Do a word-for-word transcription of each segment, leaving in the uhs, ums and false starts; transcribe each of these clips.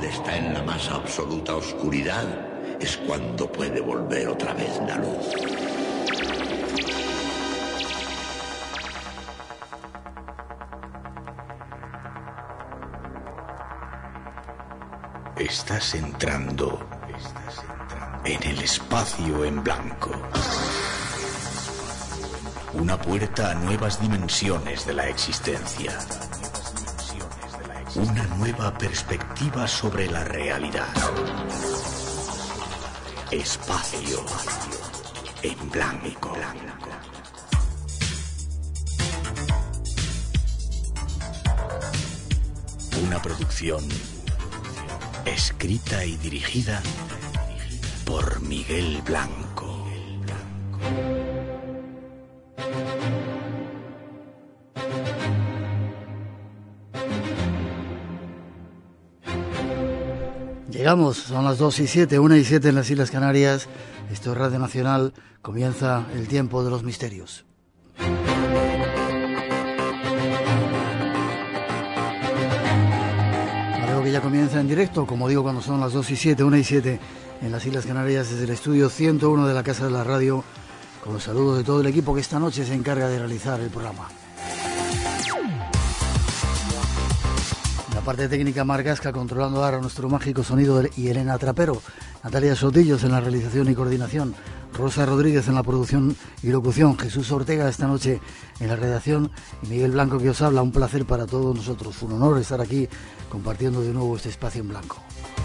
hombre está en la más absoluta oscuridad, es cuando puede volver otra vez la luz. Estás entrando en el espacio en blanco. Una puerta a nuevas dimensiones de la existencia. Una nueva perspectiva sobre la realidad. Espacio en blanco. Una producción escrita y dirigida por Miguel Blanco. Llegamos, son las dos y siete, una y siete en las Islas Canarias. Esto es Radio Nacional, comienza el tiempo de los misterios. Algo que ya comienza en directo, como digo, cuando son las dos y siete, una y siete en las Islas Canarias, desde el estudio ciento uno de la Casa de la Radio, con los saludos de todo el equipo que esta noche se encarga de realizar el programa. La parte técnica, Mar Gasca, controlando ahora nuestro mágico sonido, y Elena Trapero. Natalia Sotillos en la realización y coordinación, Rosa Rodríguez en la producción y locución, Jesús Ortega esta noche en la redacción y Miguel Blanco que os habla. Un placer para todos nosotros, un honor estar aquí compartiendo de nuevo este espacio en blanco.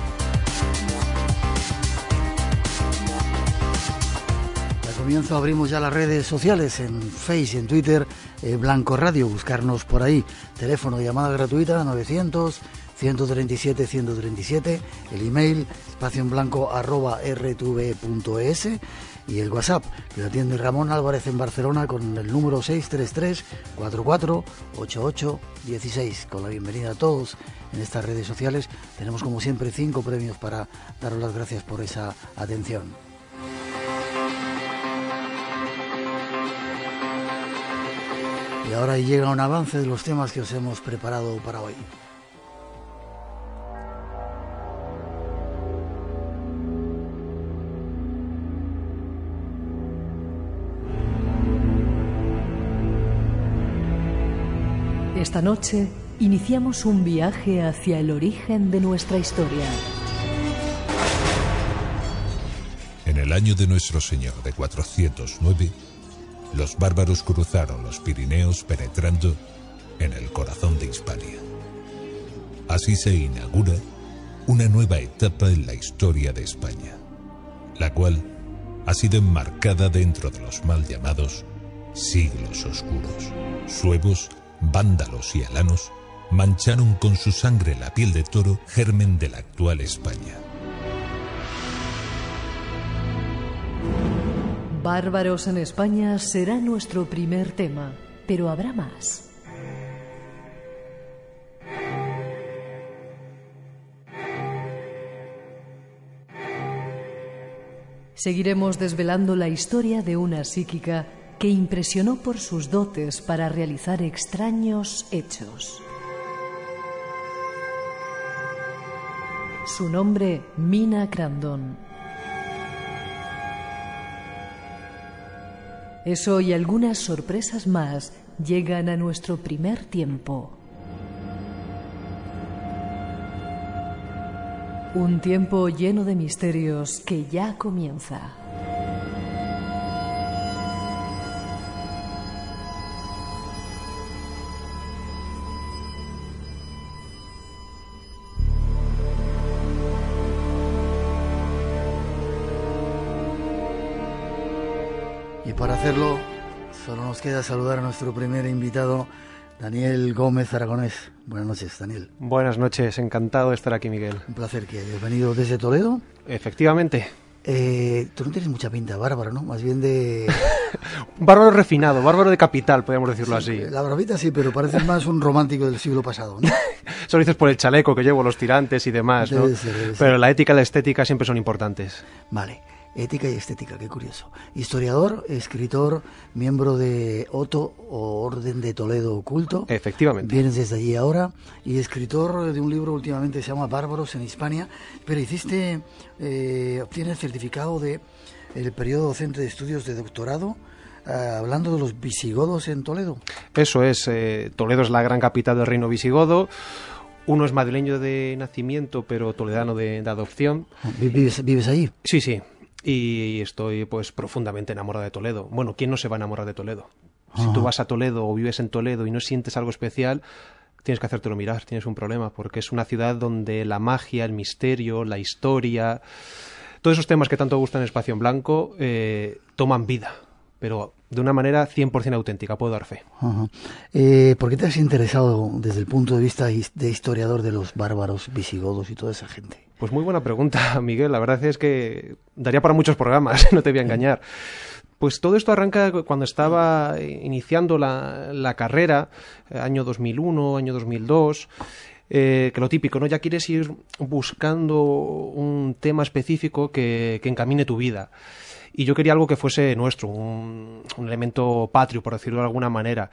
Al comienzo abrimos ya las redes sociales, en Face y en Twitter, eh, Blanco Radio, buscarnos por ahí. Teléfono de llamada gratuita novecientos, ciento treinta y siete, ciento treinta y siete, el email espacio en blanco arroba r t v punto e s y el WhatsApp que lo atiende Ramón Álvarez en Barcelona con el número seis tres tres, cuatro cuatro ocho ocho uno seis. Con la bienvenida a todos en estas redes sociales. Tenemos como siempre cinco premios para daros las gracias por esa atención. Y ahora llega un avance de los temas que os hemos preparado para hoy. Esta noche iniciamos un viaje hacia el origen de nuestra historia. En el año de nuestro Señor de cuatrocientos nueve, los bárbaros cruzaron los Pirineos penetrando en el corazón de Hispania. Así se inaugura una nueva etapa en la historia de España, la cual ha sido enmarcada dentro de los mal llamados siglos oscuros. Suevos, vándalos y alanos mancharon con su sangre la piel de toro, germen de la actual España. Bárbaros en España será nuestro primer tema, pero habrá más. Seguiremos desvelando la historia de una psíquica que impresionó por sus dotes para realizar extraños hechos. Su nombre, Mina Crandon. Eso y algunas sorpresas más llegan a nuestro primer tiempo. Un tiempo lleno de misterios que ya comienza. Y para hacerlo, solo nos queda saludar a nuestro primer invitado, Daniel Gómez Aragonés. Buenas noches, Daniel. Buenas noches, encantado de estar aquí, Miguel. Un placer que hayas venido desde Toledo. Efectivamente. Eh, tú no tienes mucha pinta bárbara, ¿no? Más bien de... Un bárbaro refinado, bárbaro de capital, podríamos decirlo sí, así. La barbita sí, pero pareces más un romántico del siglo pasado, ¿no? Eso lo dices por el chaleco que llevo, los tirantes y demás, ¿no? Debe ser, debe ser. Pero la ética y la estética siempre son importantes. Vale. Ética y estética, qué curioso. Historiador, escritor, miembro de Otto o Orden de Toledo Oculto. Efectivamente. Vienes desde allí ahora. Y escritor de un libro últimamente que se llama Bárbaros en Hispania. Pero hiciste, eh, obtienes certificado de el periodo docente de estudios de doctorado, eh, hablando de los visigodos en Toledo. Eso es, eh, Toledo es la gran capital del reino visigodo. Uno es madrileño de nacimiento, pero toledano de, de adopción. ¿Vives, ¿Vives allí? Sí, sí. Y estoy pues profundamente enamorado de Toledo. Bueno, ¿quién no se va a enamorar de Toledo? Si Ajá. tú vas a Toledo o vives en Toledo y no sientes algo especial, tienes que hacértelo mirar, tienes un problema, porque es una ciudad donde la magia, el misterio, la historia, todos esos temas que tanto gustan en Espacio en Blanco, eh, toman vida, pero de una manera cien por ciento auténtica, puedo dar fe. Ajá. Eh, ¿Por qué te has interesado desde el punto de vista de historiador de los bárbaros visigodos y toda esa gente? Pues muy buena pregunta, Miguel. La verdad es que daría para muchos programas, no te voy a engañar. Pues todo esto arranca cuando estaba iniciando la, la carrera, año dos mil uno, año dos mil dos, eh, que lo típico, ¿no? Ya quieres ir buscando un tema específico que, que encamine tu vida. Y yo quería algo que fuese nuestro, un, un elemento patrio, por decirlo de alguna manera.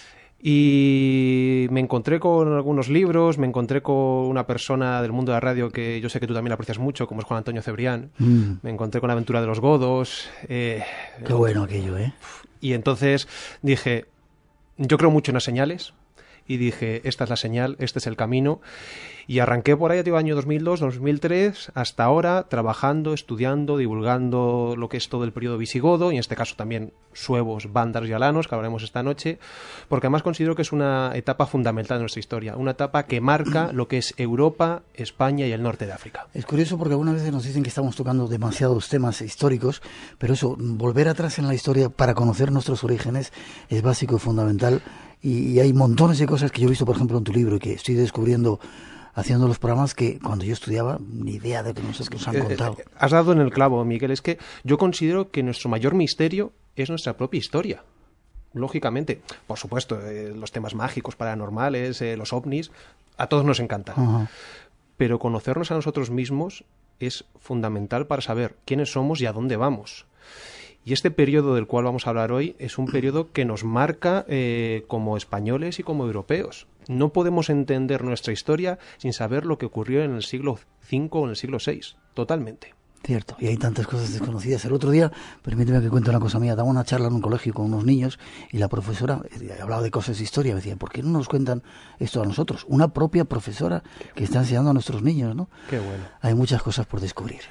Y me encontré con algunos libros, me encontré con una persona del mundo de la radio que yo sé que tú también aprecias mucho, como es Juan Antonio Cebrián. Mm. Me encontré con La aventura de los godos. Eh, Qué bueno aquello, ¿eh? Y entonces dije, yo creo mucho en las señales. Y dije, esta es la señal, este es el camino. Y arranqué por ahí, digo, año dos mil dos, dos mil tres, hasta ahora, trabajando, estudiando, divulgando lo que es todo el periodo visigodo, y en este caso también suevos, vándalos y alanos, que hablaremos esta noche, porque además considero que es una etapa fundamental de nuestra historia, una etapa que marca lo que es Europa, España y el norte de África. Es curioso porque algunas veces nos dicen que estamos tocando demasiados temas históricos, pero eso, volver atrás en la historia para conocer nuestros orígenes es básico y fundamental. Y, y hay montones de cosas que yo he visto, por ejemplo, en tu libro y que estoy descubriendo haciendo los programas que cuando yo estudiaba ni idea de que nos, que nos han contado. Eh, eh, has dado en el clavo, Miguel. Es que yo considero que nuestro mayor misterio es nuestra propia historia. Lógicamente, por supuesto, eh, los temas mágicos, paranormales, eh, los ovnis, a todos nos encantan. Uh-huh. Pero conocernos a nosotros mismos es fundamental para saber quiénes somos y a dónde vamos. Y este periodo del cual vamos a hablar hoy es un periodo que nos marca eh, como españoles y como europeos. No podemos entender nuestra historia sin saber lo que ocurrió en el siglo cinco o en el siglo seis. Totalmente. Cierto, y hay tantas cosas desconocidas. El otro día, permíteme que cuente una cosa mía, daba una charla en un colegio con unos niños y la profesora eh, hablaba de cosas de historia. Me decía, ¿por qué no nos cuentan esto a nosotros? Una propia profesora que está enseñando a nuestros niños, ¿no? Qué bueno. Hay muchas cosas por descubrir.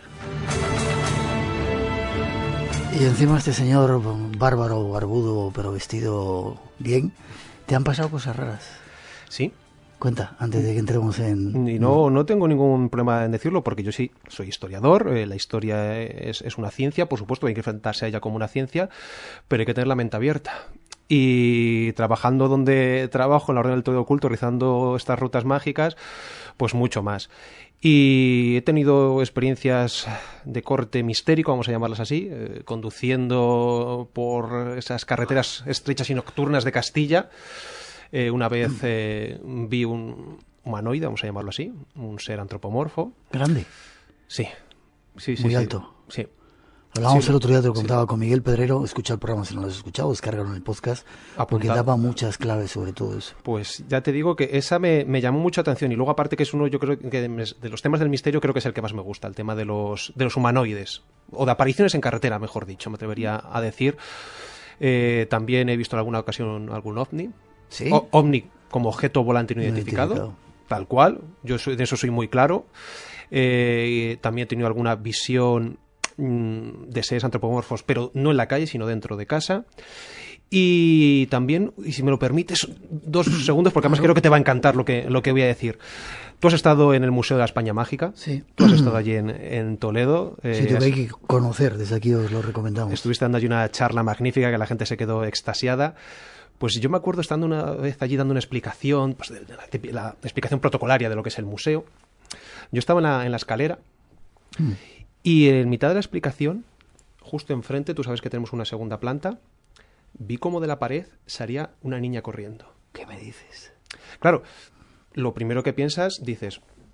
Y encima este señor bárbaro, barbudo, pero vestido bien, ¿te han pasado cosas raras? Sí. Cuenta, antes de que entremos en... Y no, no tengo ningún problema en decirlo, porque yo sí soy historiador, eh, la historia es, es una ciencia, por supuesto, hay que enfrentarse a ella como una ciencia, pero hay que tener la mente abierta. Y trabajando donde trabajo, en la Orden del Toledo Oculto, realizando estas rutas mágicas, pues mucho más. Y he tenido experiencias de corte mistérico, vamos a llamarlas así, eh, conduciendo por esas carreteras estrechas y nocturnas de Castilla. Eh, una vez eh, vi un humanoide, vamos a llamarlo así, un ser antropomorfo. ¿Grande? Sí. sí, sí Muy sí. alto. Sí. Hablábamos sí, el otro día, te lo contaba sí. con Miguel Pedrero, escucha el programa si no lo has escuchado, descárgalo en el podcast, Apuntado. Porque daba muchas claves sobre todo eso. Pues ya te digo que esa me, me llamó mucho atención, y luego aparte que es uno, yo creo que de los temas del misterio creo que es el que más me gusta, el tema de los, de los humanoides, o de apariciones en carretera, mejor dicho, me atrevería a decir. Eh, también he visto en alguna ocasión algún ovni. ¿Sí? O, ovni como objeto volante no identificado, identificado. Tal cual, yo soy, de eso soy muy claro. Eh, también he tenido alguna visión de seres antropomorfos, pero no en la calle, sino dentro de casa. Y también, y si me lo permites, dos segundos, porque además creo que te va a encantar lo que, lo que voy a decir. Tú has estado en el Museo de la España Mágica. Sí. Tú has estado allí en, en Toledo. Sí, eh, tuve que conocer, desde aquí os lo recomendamos. Estuviste dando allí una charla magnífica que la gente se quedó extasiada. Pues yo me acuerdo estando una vez allí dando una explicación, pues de la, de la explicación protocolaria de lo que es el museo. Yo estaba en la, en la escalera mm. y en mitad de la explicación, justo enfrente, tú sabes que tenemos una segunda planta, vi como de la pared salía una niña corriendo. ¿Qué me dices? Claro, lo primero que piensas, dices,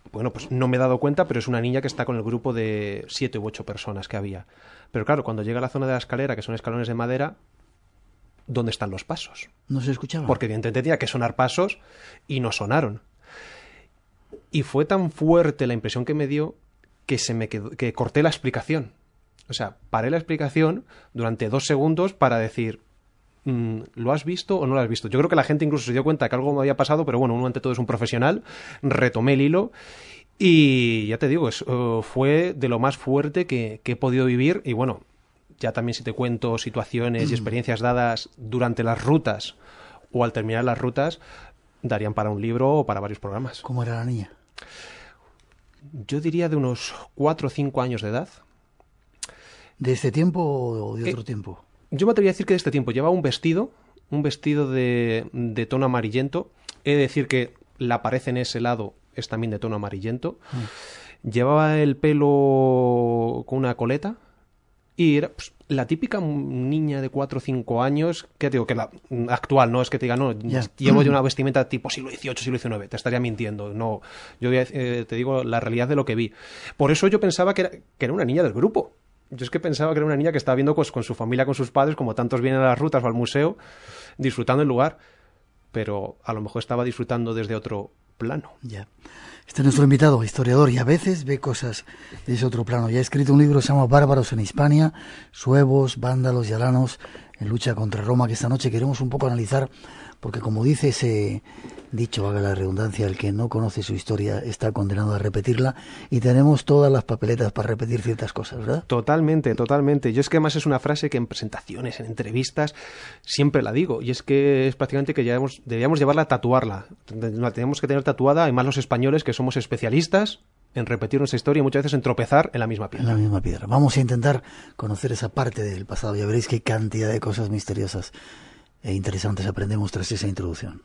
bueno, pues no me he dado cuenta, pero es una niña que está con el grupo de siete u ocho personas que había. Pero claro, cuando llega a la zona de la escalera, que son escalones de madera, ¿dónde están los pasos? No se escuchaban. Porque evidentemente tenía que sonar pasos y no sonaron. Y fue tan fuerte la impresión que me dio que se me quedó, que corté la explicación. O sea, paré la explicación durante dos segundos para decir, ¿lo has visto o no lo has visto? Yo creo que la gente incluso se dio cuenta que algo me había pasado, pero bueno, uno ante todo es un profesional, retomé el hilo y ya te digo, es, uh, fue de lo más fuerte que, que he podido vivir. Y bueno, ya también si te cuento situaciones y experiencias dadas durante las rutas o al terminar las rutas, darían para un libro o para varios programas. ¿Cómo era la niña? Yo diría de unos cuatro o cinco años de edad. ¿De este tiempo o de otro eh, tiempo? Yo me atrevería a decir que de este tiempo. Llevaba un vestido, un vestido de, de tono amarillento. He de decir que la pared en ese lado es también de tono amarillento. Mm. Llevaba el pelo con una coleta y era pues, la típica niña de cuatro o cinco años, que te digo que la actual, no es que te diga, no, yeah. llevo yo una vestimenta tipo siglo dieciocho, siglo diecinueve, te estaría mintiendo. No, yo eh, te digo la realidad de lo que vi. Por eso yo pensaba que era, que era una niña del grupo. Yo es que pensaba que era una niña que estaba viendo pues, con su familia, con sus padres, como tantos vienen a las rutas o al museo, disfrutando el lugar, pero a lo mejor estaba disfrutando desde otro plano. Ya. Este es nuestro invitado, historiador, y a veces ve cosas de ese otro plano. Ya ha escrito un libro que se llama Bárbaros en Hispania, suevos, vándalos y alanos en lucha contra Roma, que esta noche queremos un poco analizar, porque como dice ese dicho, valga la redundancia, el que no conoce su historia está condenado a repetirla, y tenemos todas las papeletas para repetir ciertas cosas, ¿verdad? Totalmente, totalmente. Yo es que además es una frase que en presentaciones, en entrevistas, siempre la digo, y es que es prácticamente que debíamos, debíamos llevarla a tatuarla. La tenemos que tener tatuada, además los españoles, que somos especialistas en repetir nuestra historia y muchas veces en tropezar en la misma piedra. En la misma piedra. Vamos a intentar conocer esa parte del pasado. Ya veréis qué cantidad de cosas misteriosas e interesantes aprendemos tras esa introducción.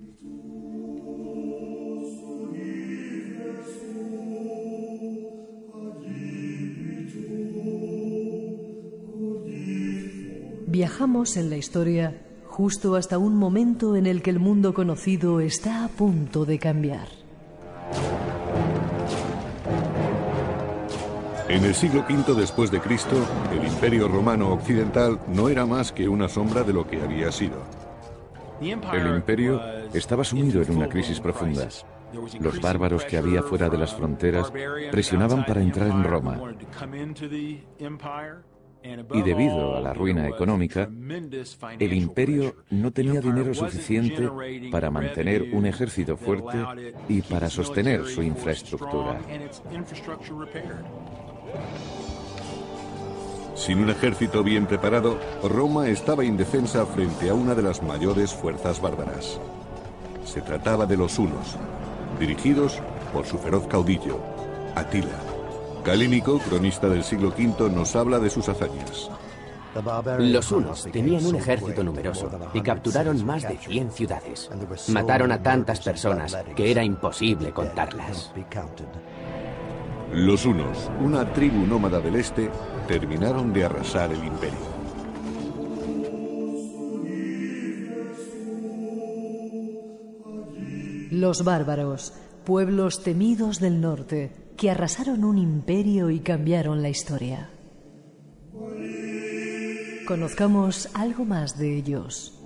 Viajamos en la historia justo hasta un momento en el que el mundo conocido está a punto de cambiar. En el siglo quinto después de Cristo, el Imperio Romano Occidental no era más que una sombra de lo que había sido. El imperio estaba sumido en una crisis profunda. Los bárbaros que había fuera de las fronteras presionaban para entrar en Roma. Y debido a la ruina económica, el imperio no tenía dinero suficiente para mantener un ejército fuerte y para sostener su infraestructura. Sin un ejército bien preparado, Roma estaba indefensa frente a una de las mayores fuerzas bárbaras. Se trataba de los hunos, dirigidos por su feroz caudillo, Atila. Galínico, cronista del siglo quinto, nos habla de sus hazañas. Los hunos tenían un ejército numeroso y capturaron más de cien ciudades. Mataron a tantas personas que era imposible contarlas. Los hunos, una tribu nómada del este, terminaron de arrasar el imperio. Los bárbaros, pueblos temidos del norte, que arrasaron un imperio y cambiaron la historia. Conozcamos algo más de ellos.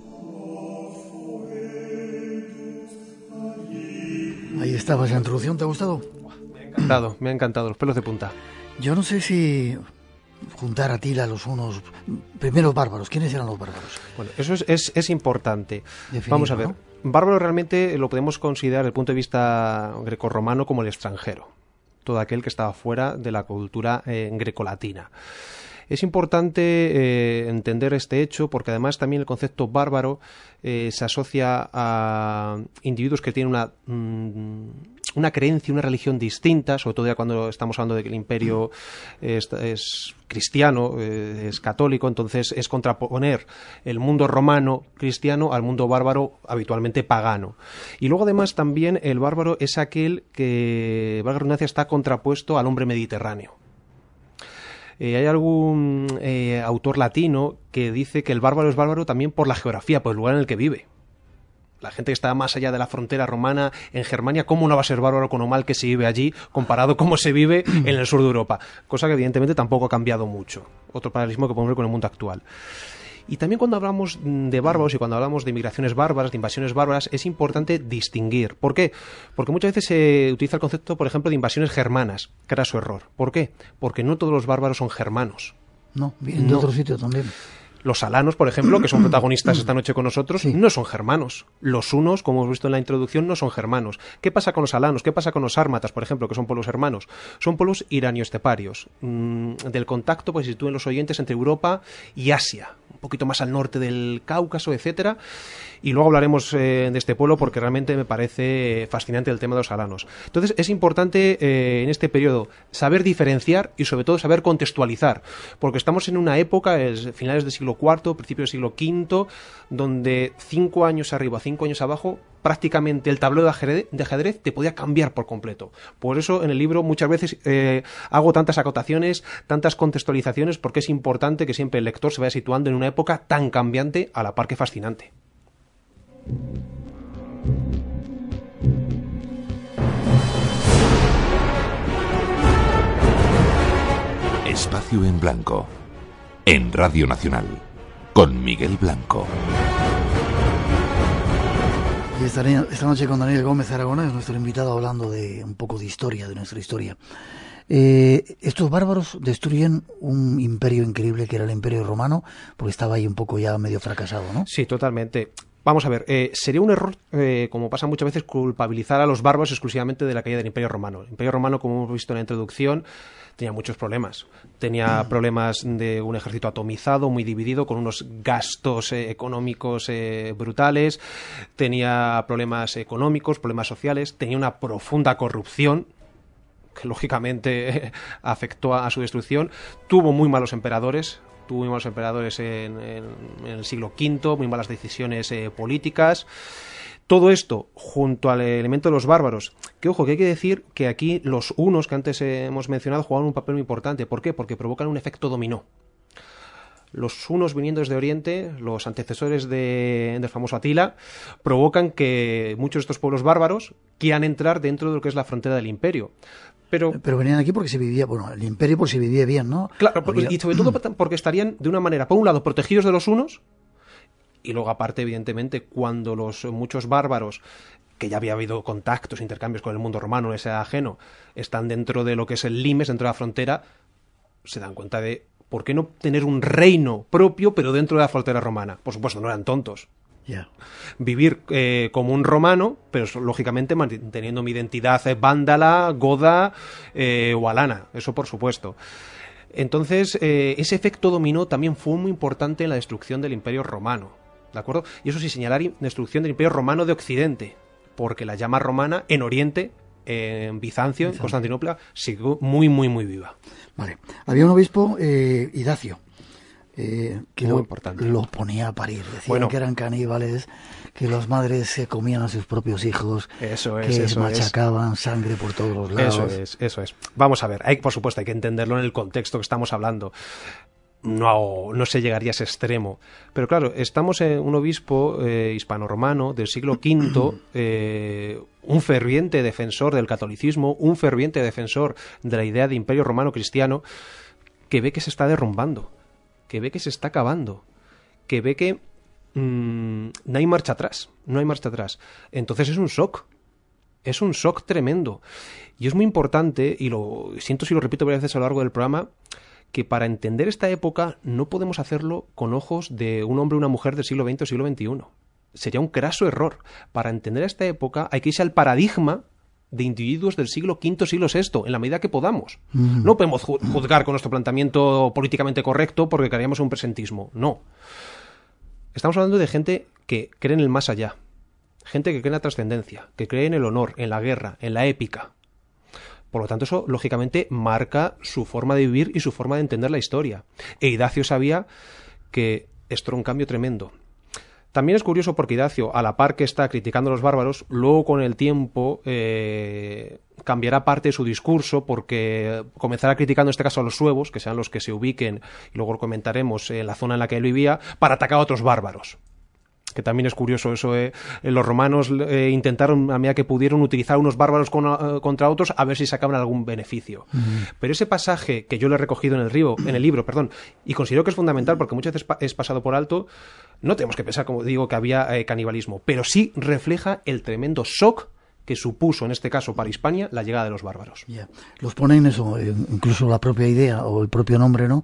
Ahí estaba esa introducción, ¿te ha gustado? Me ha encantado, me ha encantado, los pelos de punta. Yo no sé si juntar a Atila, los unos primeros bárbaros. ¿Quiénes eran los bárbaros? Bueno, eso es, es, es importante. Definirlo, Vamos a ver. ¿no? Bárbaro realmente lo podemos considerar desde el punto de vista grecorromano como el extranjero. Todo aquel que estaba fuera de la cultura eh, grecolatina. Es importante eh, entender este hecho porque además también el concepto bárbaro eh, se asocia a individuos que tienen una, mmm, una creencia, una religión distinta, sobre todo ya cuando estamos hablando de que el imperio es, es cristiano, eh, es católico, entonces es contraponer el mundo romano cristiano al mundo bárbaro habitualmente pagano. Y luego además también el bárbaro es aquel que, valga la redundancia, está contrapuesto al hombre mediterráneo. Eh, hay algún eh, autor latino que dice que el bárbaro es bárbaro también por la geografía, por el lugar en el que vive. La gente que está más allá de la frontera romana en Germania, ¿cómo no va a ser bárbaro con lo mal que se vive allí comparado con cómo se vive en el sur de Europa? Cosa que evidentemente tampoco ha cambiado mucho. Otro paralelismo que podemos ver con el mundo actual. Y también cuando hablamos de bárbaros y cuando hablamos de migraciones bárbaras, de invasiones bárbaras, es importante distinguir. ¿Por qué? Porque muchas veces se utiliza el concepto, por ejemplo, de invasiones germanas. Craso error. ¿Por qué? Porque no todos los bárbaros son germanos. No, vienen de No. otro sitio también. Los alanos, por ejemplo, que son protagonistas esta noche con nosotros, Sí. no son germanos. Los hunos, como hemos visto en la introducción, no son germanos. ¿Qué pasa con los alanos? ¿Qué pasa con los sármatas, por ejemplo, que son pueblos hermanos? Son pueblos iranio-esteparios. Mm, del contacto, pues si sitúen los oyentes entre Europa y Asia, un poquito más al norte del Cáucaso, etcétera. Y luego hablaremos eh, de este pueblo porque realmente me parece fascinante el tema de los alanos. Entonces es importante eh, en este periodo saber diferenciar y sobre todo saber contextualizar, porque estamos en una época, es finales del siglo cuarto, principios del siglo quinto, donde cinco años arriba, cinco años abajo, prácticamente el tablero de ajedrez, de ajedrez te podía cambiar por completo. Por eso en el libro muchas veces eh, hago tantas acotaciones, tantas contextualizaciones, porque es importante que siempre el lector se vaya situando en una época tan cambiante a la par que fascinante. Espacio en Blanco, en Radio Nacional, con Miguel Blanco. Y esta, esta noche con Daniel Gómez Aragonés, nuestro invitado, hablando de un poco de historia, de nuestra historia. Eh, estos bárbaros destruyen un imperio increíble que era el Imperio Romano, porque estaba ahí un poco ya medio fracasado, ¿no? Sí, totalmente. Vamos a ver, eh, sería un error, eh, como pasa muchas veces, culpabilizar a los bárbaros exclusivamente de la caída del Imperio Romano. El Imperio Romano, como hemos visto en la introducción, tenía muchos problemas. Tenía mm. problemas de un ejército atomizado, muy dividido, con unos gastos eh, económicos eh, brutales. Tenía problemas económicos, problemas sociales. Tenía una profunda corrupción, que lógicamente eh, afectó a, a su destrucción. Tuvo muy malos emperadores. Tuvo muy malos emperadores en, en, en el siglo quinto, muy malas decisiones eh, políticas. Todo esto, junto al elemento de los bárbaros, que ojo, que hay que decir que aquí los hunos que antes eh, hemos mencionado jugaban un papel muy importante. ¿Por qué? Porque provocan un efecto dominó. Los hunos viniendo desde Oriente, los antecesores de, del famoso Atila, provocan que muchos de estos pueblos bárbaros quieran entrar dentro de lo que es la frontera del imperio. Pero, pero venían aquí porque se vivía, bueno, el imperio por si vivía bien, ¿no? Claro, porque, Había... y sobre todo porque estarían de una manera, por un lado, protegidos de los hunos, y luego aparte, evidentemente, cuando los muchos bárbaros, que ya había habido contactos, intercambios con el mundo romano, ese ajeno, están dentro de lo que es el limes, dentro de la frontera, se dan cuenta de por qué no tener un reino propio, pero dentro de la frontera romana. Por supuesto, no eran tontos. Yeah. Vivir eh, como un romano, pero lógicamente manteniendo mi identidad eh, vándala, goda eh, o alana, eso por supuesto. Entonces, eh, ese efecto dominó también fue muy importante en la destrucción del Imperio Romano, ¿de acuerdo? Y eso sí, señalar destrucción del Imperio Romano de Occidente, porque la llama romana en Oriente, en Bizancio, Bizancio. en Constantinopla, siguió muy, muy, muy viva. Vale. Había un obispo, eh, Idacio, Eh, que Muy lo, importante. lo ponía a parir, decían bueno, que eran caníbales, que las madres se comían a sus propios hijos, eso es, que eso machacaban es. sangre por todos los lados. Eso es, eso es. Vamos a ver, hay, por supuesto hay que entenderlo en el contexto que estamos hablando. No, no se llegaría a ese extremo. Pero claro, estamos en un obispo eh, hispano-romano del siglo quinto, eh, un ferviente defensor del catolicismo, un ferviente defensor de la idea de imperio romano cristiano, que ve que se está derrumbando, que ve que se está acabando, que ve que mmm, no hay marcha atrás, no hay marcha atrás. Entonces es un shock, es un shock tremendo. Y es muy importante, y lo siento si lo repito varias veces a lo largo del programa, que para entender esta época no podemos hacerlo con ojos de un hombre o una mujer del siglo veinte o siglo veintiuno. Sería un craso error. Para entender esta época hay que irse al paradigma de individuos del siglo quinto, siglo sexto, en la medida que podamos. Mm. No podemos juzgar con nuestro planteamiento políticamente correcto porque crearíamos un presentismo. No. Estamos hablando de gente que cree en el más allá. Gente que cree en la trascendencia, que cree en el honor, en la guerra, en la épica. Por lo tanto, eso, lógicamente, marca su forma de vivir y su forma de entender la historia. E Idacio sabía que esto era un cambio tremendo. También es curioso porque Idacio, a la par que está criticando a los bárbaros, luego con el tiempo eh, cambiará parte de su discurso porque comenzará criticando en este caso a los suevos, que sean los que se ubiquen, y luego lo comentaremos, en la zona en la que él vivía, para atacar a otros bárbaros. que también es curioso eso, eh, los romanos eh, intentaron a medida que pudieron utilizar unos bárbaros con, uh, contra otros a ver si sacaban algún beneficio. Uh-huh. Pero ese pasaje que yo le he recogido en el, río, en el libro, perdón, y considero que es fundamental porque muchas veces pa- es pasado por alto, no tenemos que pensar, como digo, que había eh, canibalismo, pero sí refleja el tremendo shock que supuso, en este caso para Hispania, la llegada de los bárbaros. Yeah. Los ponen eso, incluso la propia idea o el propio nombre, ¿no?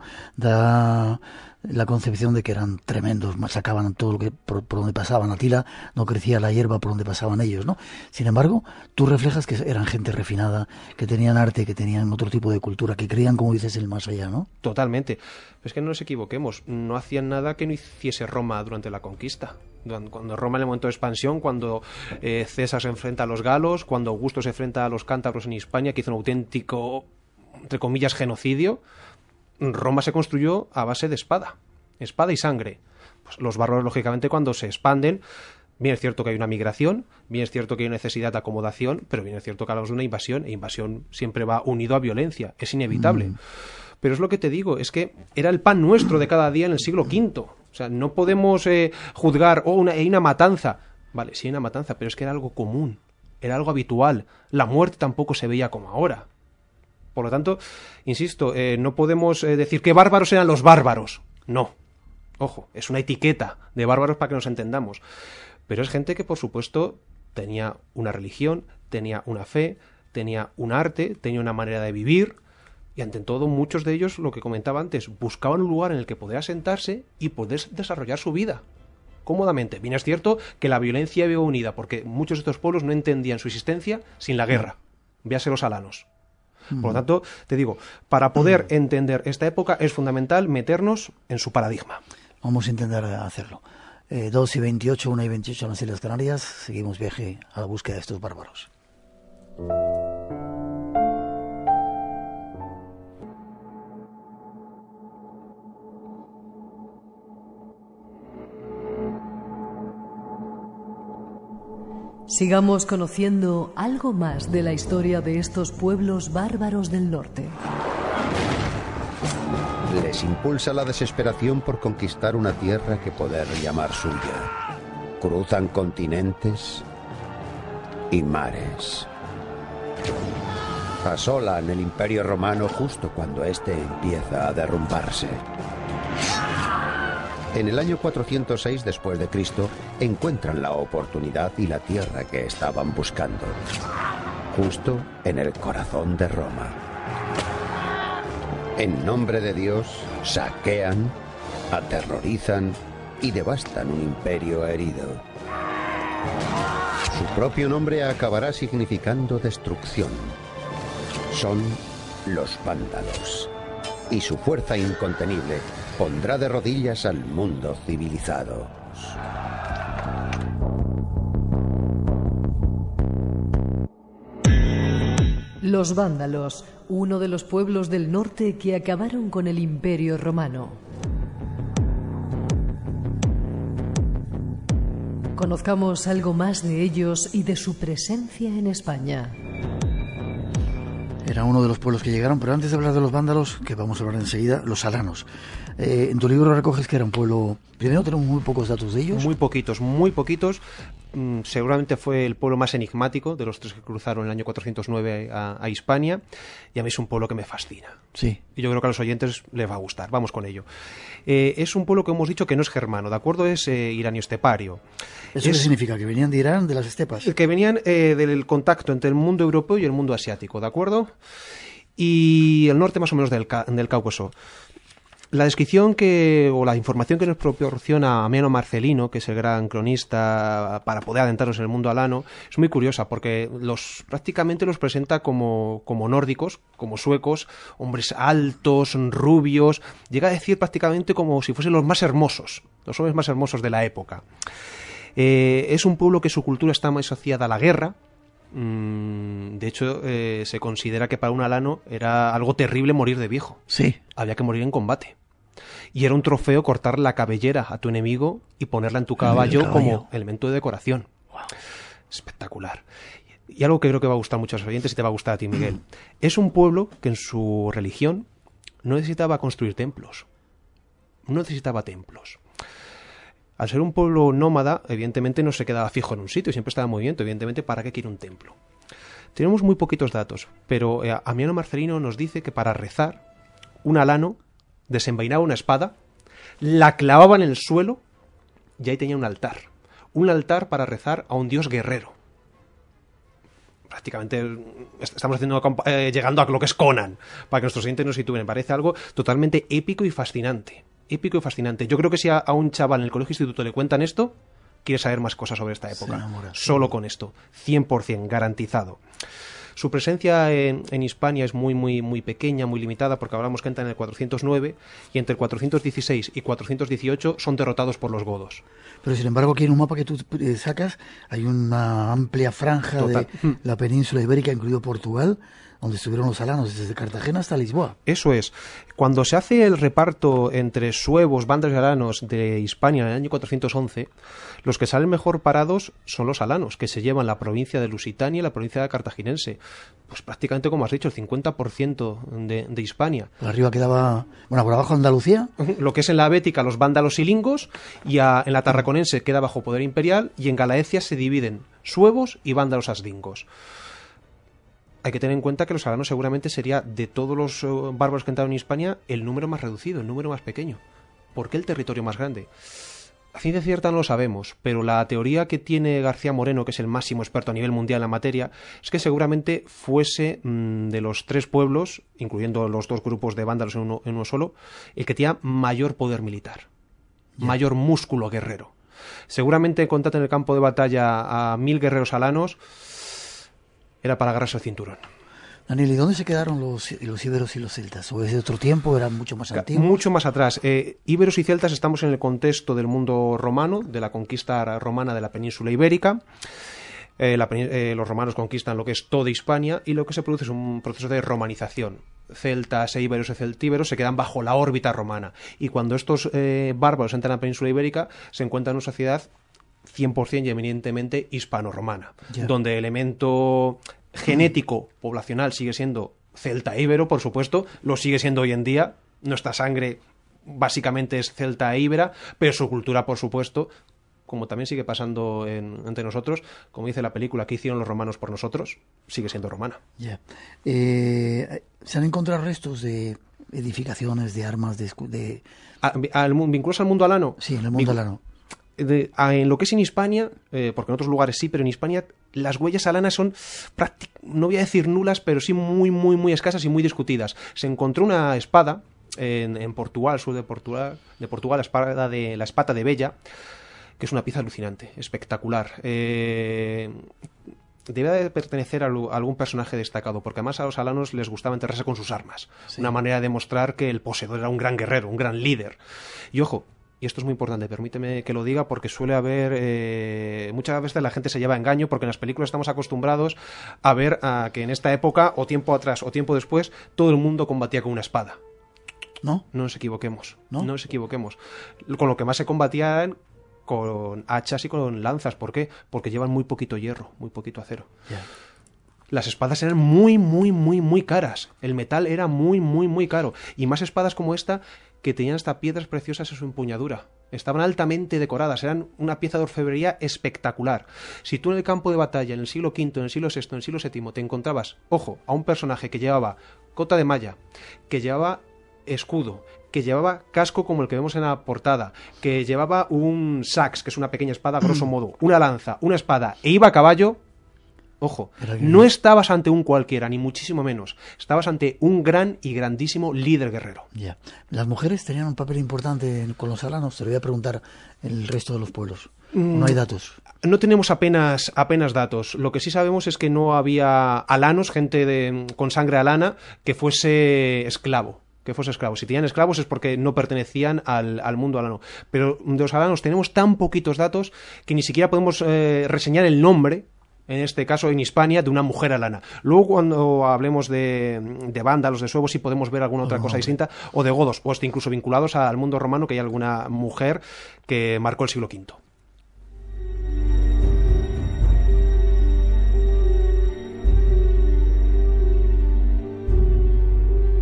Da la concepción de que eran tremendos, sacaban todo lo que por, por donde pasaban. Atila no crecía la hierba por donde pasaban ellos, ¿no? Sin embargo, tú reflejas que eran gente refinada, que tenían arte, que tenían otro tipo de cultura, que creían, como dices, el más allá, ¿no? Totalmente. Es que no nos equivoquemos, no hacían nada que no hiciese Roma durante la conquista. Cuando Roma en el momento de expansión, cuando eh, César se enfrenta a los galos, cuando Augusto se enfrenta a los cántabros en Hispania, que hizo un auténtico, entre comillas, genocidio, Roma se construyó a base de espada, espada y sangre. Pues los bárbaros, lógicamente, cuando se expanden, bien es cierto que hay una migración, bien es cierto que hay necesidad de acomodación, pero bien es cierto que hablamos de una invasión, e invasión siempre va unido a violencia, es inevitable. Mm. Pero es lo que te digo, es que era el pan nuestro de cada día en el siglo quinto. O sea, no podemos eh, juzgar, oh, una, hay una matanza. Vale, sí hay una matanza, pero es que era algo común, era algo habitual. La muerte tampoco se veía como ahora. Por lo tanto, insisto, eh, no podemos eh, decir que bárbaros eran los bárbaros. No. Ojo, es una etiqueta de bárbaros para que nos entendamos. Pero es gente que, por supuesto, tenía una religión, tenía una fe, tenía un arte, tenía una manera de vivir. Y ante todo, muchos de ellos, lo que comentaba antes, buscaban un lugar en el que poder asentarse y poder desarrollar su vida cómodamente. Bien es cierto que la violencia iba unida, porque muchos de estos pueblos no entendían su existencia sin la guerra. Véase los alanos. Por lo tanto, te digo, para poder entender esta época es fundamental meternos en su paradigma. Vamos a intentar hacerlo. Eh, dos y veintiocho, una y veintiocho en las Islas Canarias. Seguimos viaje a la búsqueda de estos bárbaros. Sigamos conociendo algo más de la historia de estos pueblos bárbaros del norte. Les impulsa la desesperación por conquistar una tierra que poder llamar suya. Cruzan continentes y mares. Asolan el Imperio Romano justo cuando éste empieza a derrumbarse. En el año cuatrocientos seis después de Cristo encuentran la oportunidad y la tierra que estaban buscando, justo en el corazón de Roma. En nombre de Dios, saquean, aterrorizan y devastan un imperio herido. Su propio nombre acabará significando destrucción. Son los vándalos, y su fuerza incontenible pondrá de rodillas al mundo civilizado. Los vándalos, uno de los pueblos del norte que acabaron con el Imperio Romano. Conozcamos algo más de ellos y de su presencia en España. Era uno de los pueblos que llegaron, pero antes de hablar de los vándalos, que vamos a hablar enseguida, los alanos. Eh, en tu libro recoges que era un pueblo... Primero tenemos muy pocos datos de ellos. Muy poquitos, muy poquitos. Mm, seguramente fue el pueblo más enigmático de los tres que cruzaron en el año cuatrocientos nueve a, a Hispania. Y a mí es un pueblo que me fascina. Sí. Y yo creo que a los oyentes les va a gustar. Vamos con ello. Eh, es un pueblo que hemos dicho que no es germano, ¿de acuerdo? Es eh, iranio-estepario. ¿Eso es, qué significa? ¿Que venían de Irán, de las estepas? Que venían eh, del contacto entre el mundo europeo y el mundo asiático, ¿de acuerdo? Y el norte más o menos del, del Cáucaso. La descripción que, o la información que nos proporciona Ammiano Marcelino, que es el gran cronista para poder adentrarnos en el mundo alano, es muy curiosa porque los prácticamente los presenta como, como nórdicos, como suecos, hombres altos, rubios, llega a decir prácticamente como si fuesen los más hermosos, los hombres más hermosos de la época. Eh, es un pueblo que su cultura está muy asociada a la guerra. De hecho, eh, se considera que para un alano era algo terrible morir de viejo. Sí. Había que morir en combate. Y era un trofeo cortar la cabellera a tu enemigo y ponerla en tu caballo, caballo. como elemento de decoración. Wow. Espectacular. Y algo que creo que va a gustar mucho a los oyentes y te va a gustar a ti, Miguel. Es un pueblo que en su religión no necesitaba construir templos. No necesitaba templos. Al ser un pueblo nómada, evidentemente no se quedaba fijo en un sitio, siempre estaba en movimiento. Evidentemente, ¿para qué quiere un templo? Tenemos muy poquitos datos, pero eh, Amiano Marcelino nos dice que para rezar, un alano desenvainaba una espada, la clavaba en el suelo y ahí tenía un altar. Un altar para rezar a un dios guerrero. Prácticamente estamos haciendo eh, llegando a lo que es Conan, para que nuestros oyentes nos sitúen. Me parece algo totalmente épico y fascinante. Épico y fascinante. Yo creo que si a, a un chaval en el colegio instituto le cuentan esto, quiere saber más cosas sobre esta época. Enamora, Solo sí. con esto. cien por ciento garantizado. Su presencia en, en Hispania es muy, muy, muy pequeña, muy limitada, porque hablamos que entra en el cuatrocientos nueve y entre el cuatrocientos dieciséis y cuatrocientos dieciocho son derrotados por los godos. Pero sin embargo, aquí en un mapa que tú eh, sacas hay una amplia franja Total. de la península ibérica, incluido Portugal, donde estuvieron los alanos, desde Cartagena hasta Lisboa. Eso es. Cuando se hace el reparto entre suevos, vándalos y alanos de Hispania en el año cuatrocientos once, los que salen mejor parados son los alanos, que se llevan la provincia de Lusitania y la provincia cartaginense. Pues prácticamente, como has dicho, el cincuenta por ciento de, de Hispania. Por arriba quedaba, bueno, por abajo Andalucía. Lo que es en la Bética, los vándalos y lingos, y a, en la Tarraconense queda bajo poder imperial, y en Galaecia se dividen suevos y vándalos asdingos. Hay que tener en cuenta que los alanos seguramente sería, de todos los uh, bárbaros que entraron en Hispania, el número más reducido, el número más pequeño. ¿Por qué el territorio más grande? A ciencia cierta no lo sabemos, pero la teoría que tiene García Moreno, que es el máximo experto a nivel mundial en la materia, es que seguramente fuese mmm, de los tres pueblos, incluyendo los dos grupos de vándalos en uno, en uno solo, el que tenía mayor poder militar, yeah. mayor músculo guerrero. Seguramente contate en el campo de batalla a mil guerreros alanos, era para agarrarse el cinturón. Daniel, ¿y dónde se quedaron los, los íberos y los celtas? ¿O es de otro tiempo? ¿Eran mucho más antiguos? Mucho más atrás. Eh, íberos y celtas estamos en el contexto del mundo romano, de la conquista romana de la península ibérica. Eh, la, eh, los romanos conquistan lo que es toda Hispania y lo que se produce es un proceso de romanización. Celtas e íberos y celtíberos se quedan bajo la órbita romana. Y cuando estos eh, bárbaros entran a la península ibérica, se encuentran en una sociedad cien por ciento y eminentemente hispano-romana, yeah. donde el elemento genético poblacional sigue siendo celta e íbero, por supuesto, lo sigue siendo hoy en día. Nuestra sangre básicamente es celta e íbera, pero su cultura, por supuesto, como también sigue pasando en, entre nosotros, como dice la película, ¿qué hicieron los romanos por nosotros? Sigue siendo romana. Yeah. Eh, ¿Se han encontrado restos de edificaciones, de armas, de... de... ¿A, al, ¿Vinculados al mundo alano? Sí, en el mundo Vinc- alano. De, a, en lo que es en Hispania, eh, porque en otros lugares sí, pero en Hispania las huellas alanas son, práctic- no voy a decir nulas, pero sí muy, muy, muy escasas y muy discutidas. Se encontró una espada en, en Portugal, sur de Portugal, de Portugal, la espada de, la espata de Bella, que es una pieza alucinante, espectacular. Eh, debe de pertenecer a, lo, a algún personaje destacado, porque además a los alanos les gustaba enterrarse con sus armas. Sí. Una manera de demostrar que el poseedor era un gran guerrero, un gran líder. Y ojo, y esto es muy importante, permíteme que lo diga, porque suele haber, eh, muchas veces la gente se lleva a engaño, porque en las películas estamos acostumbrados a ver a que en esta época, o tiempo atrás, o tiempo después, todo el mundo combatía con una espada. ¿No? No nos equivoquemos, no, no nos equivoquemos. Con lo que más se combatían con hachas y con lanzas. ¿Por qué? Porque llevan muy poquito hierro, muy poquito acero. Yeah. Las espadas eran muy, muy, muy, muy caras. El metal era muy, muy, muy caro. Y más espadas como esta, que tenían hasta piedras preciosas en su empuñadura. Estaban altamente decoradas, eran una pieza de orfebrería espectacular. Si tú en el campo de batalla, en el siglo quinto, en el siglo sexto, en el siglo séptimo, te encontrabas, ojo, a un personaje que llevaba cota de malla, que llevaba escudo, que llevaba casco como el que vemos en la portada, que llevaba un sax, que es una pequeña espada, grosso modo, una lanza, una espada, e iba a caballo, ojo, no estabas ante un cualquiera, ni muchísimo menos. Estabas ante un gran y grandísimo líder guerrero. Ya. Yeah. Las mujeres tenían un papel importante con los alanos. Te lo voy a preguntar en el resto de los pueblos. No hay datos. No tenemos apenas, apenas datos. Lo que sí sabemos es que no había alanos, gente de, con sangre alana, que fuese esclavo. que fuese esclavo. Si tenían esclavos es porque no pertenecían al, al mundo alano. Pero de los alanos tenemos tan poquitos datos que ni siquiera podemos eh, reseñar el nombre, en este caso en Hispania, de una mujer alana. Luego cuando hablemos de, de vándalos, de suevos, sí podemos ver alguna otra oh, cosa distinta, o de godos, o hasta incluso vinculados al mundo romano, que hay alguna mujer que marcó el siglo quinto.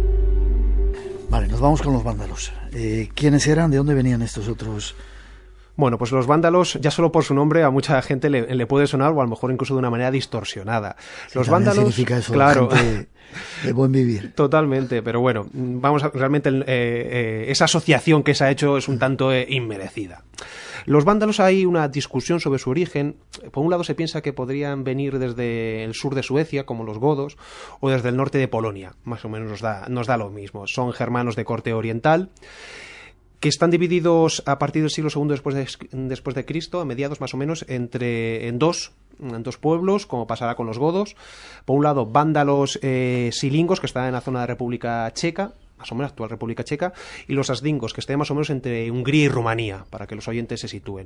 Vale, nos vamos con los vándalos. Eh, ¿Quiénes eran? ¿De dónde venían estos otros Bueno, pues los vándalos, ya solo por su nombre, a mucha gente le, le puede sonar, o a lo mejor incluso de una manera distorsionada. Sí, los vándalos, significa eso, claro, gente de buen vivir. Totalmente, pero bueno, vamos a, realmente eh, eh, esa asociación que se ha hecho es un tanto eh, inmerecida. Los vándalos, hay una discusión sobre su origen. Por un lado se piensa que podrían venir desde el sur de Suecia, como los godos, o desde el norte de Polonia. Más o menos nos da, nos da lo mismo. Son germanos de corte oriental, que están divididos a partir del siglo segundo después de, después de Cristo, a mediados más o menos, entre en dos, en dos pueblos, como pasará con los godos. Por un lado, vándalos eh, silingos, que están en la zona de República Checa, más o menos actual República Checa, y los asdingos, que están más o menos entre Hungría y Rumanía, para que los oyentes se sitúen.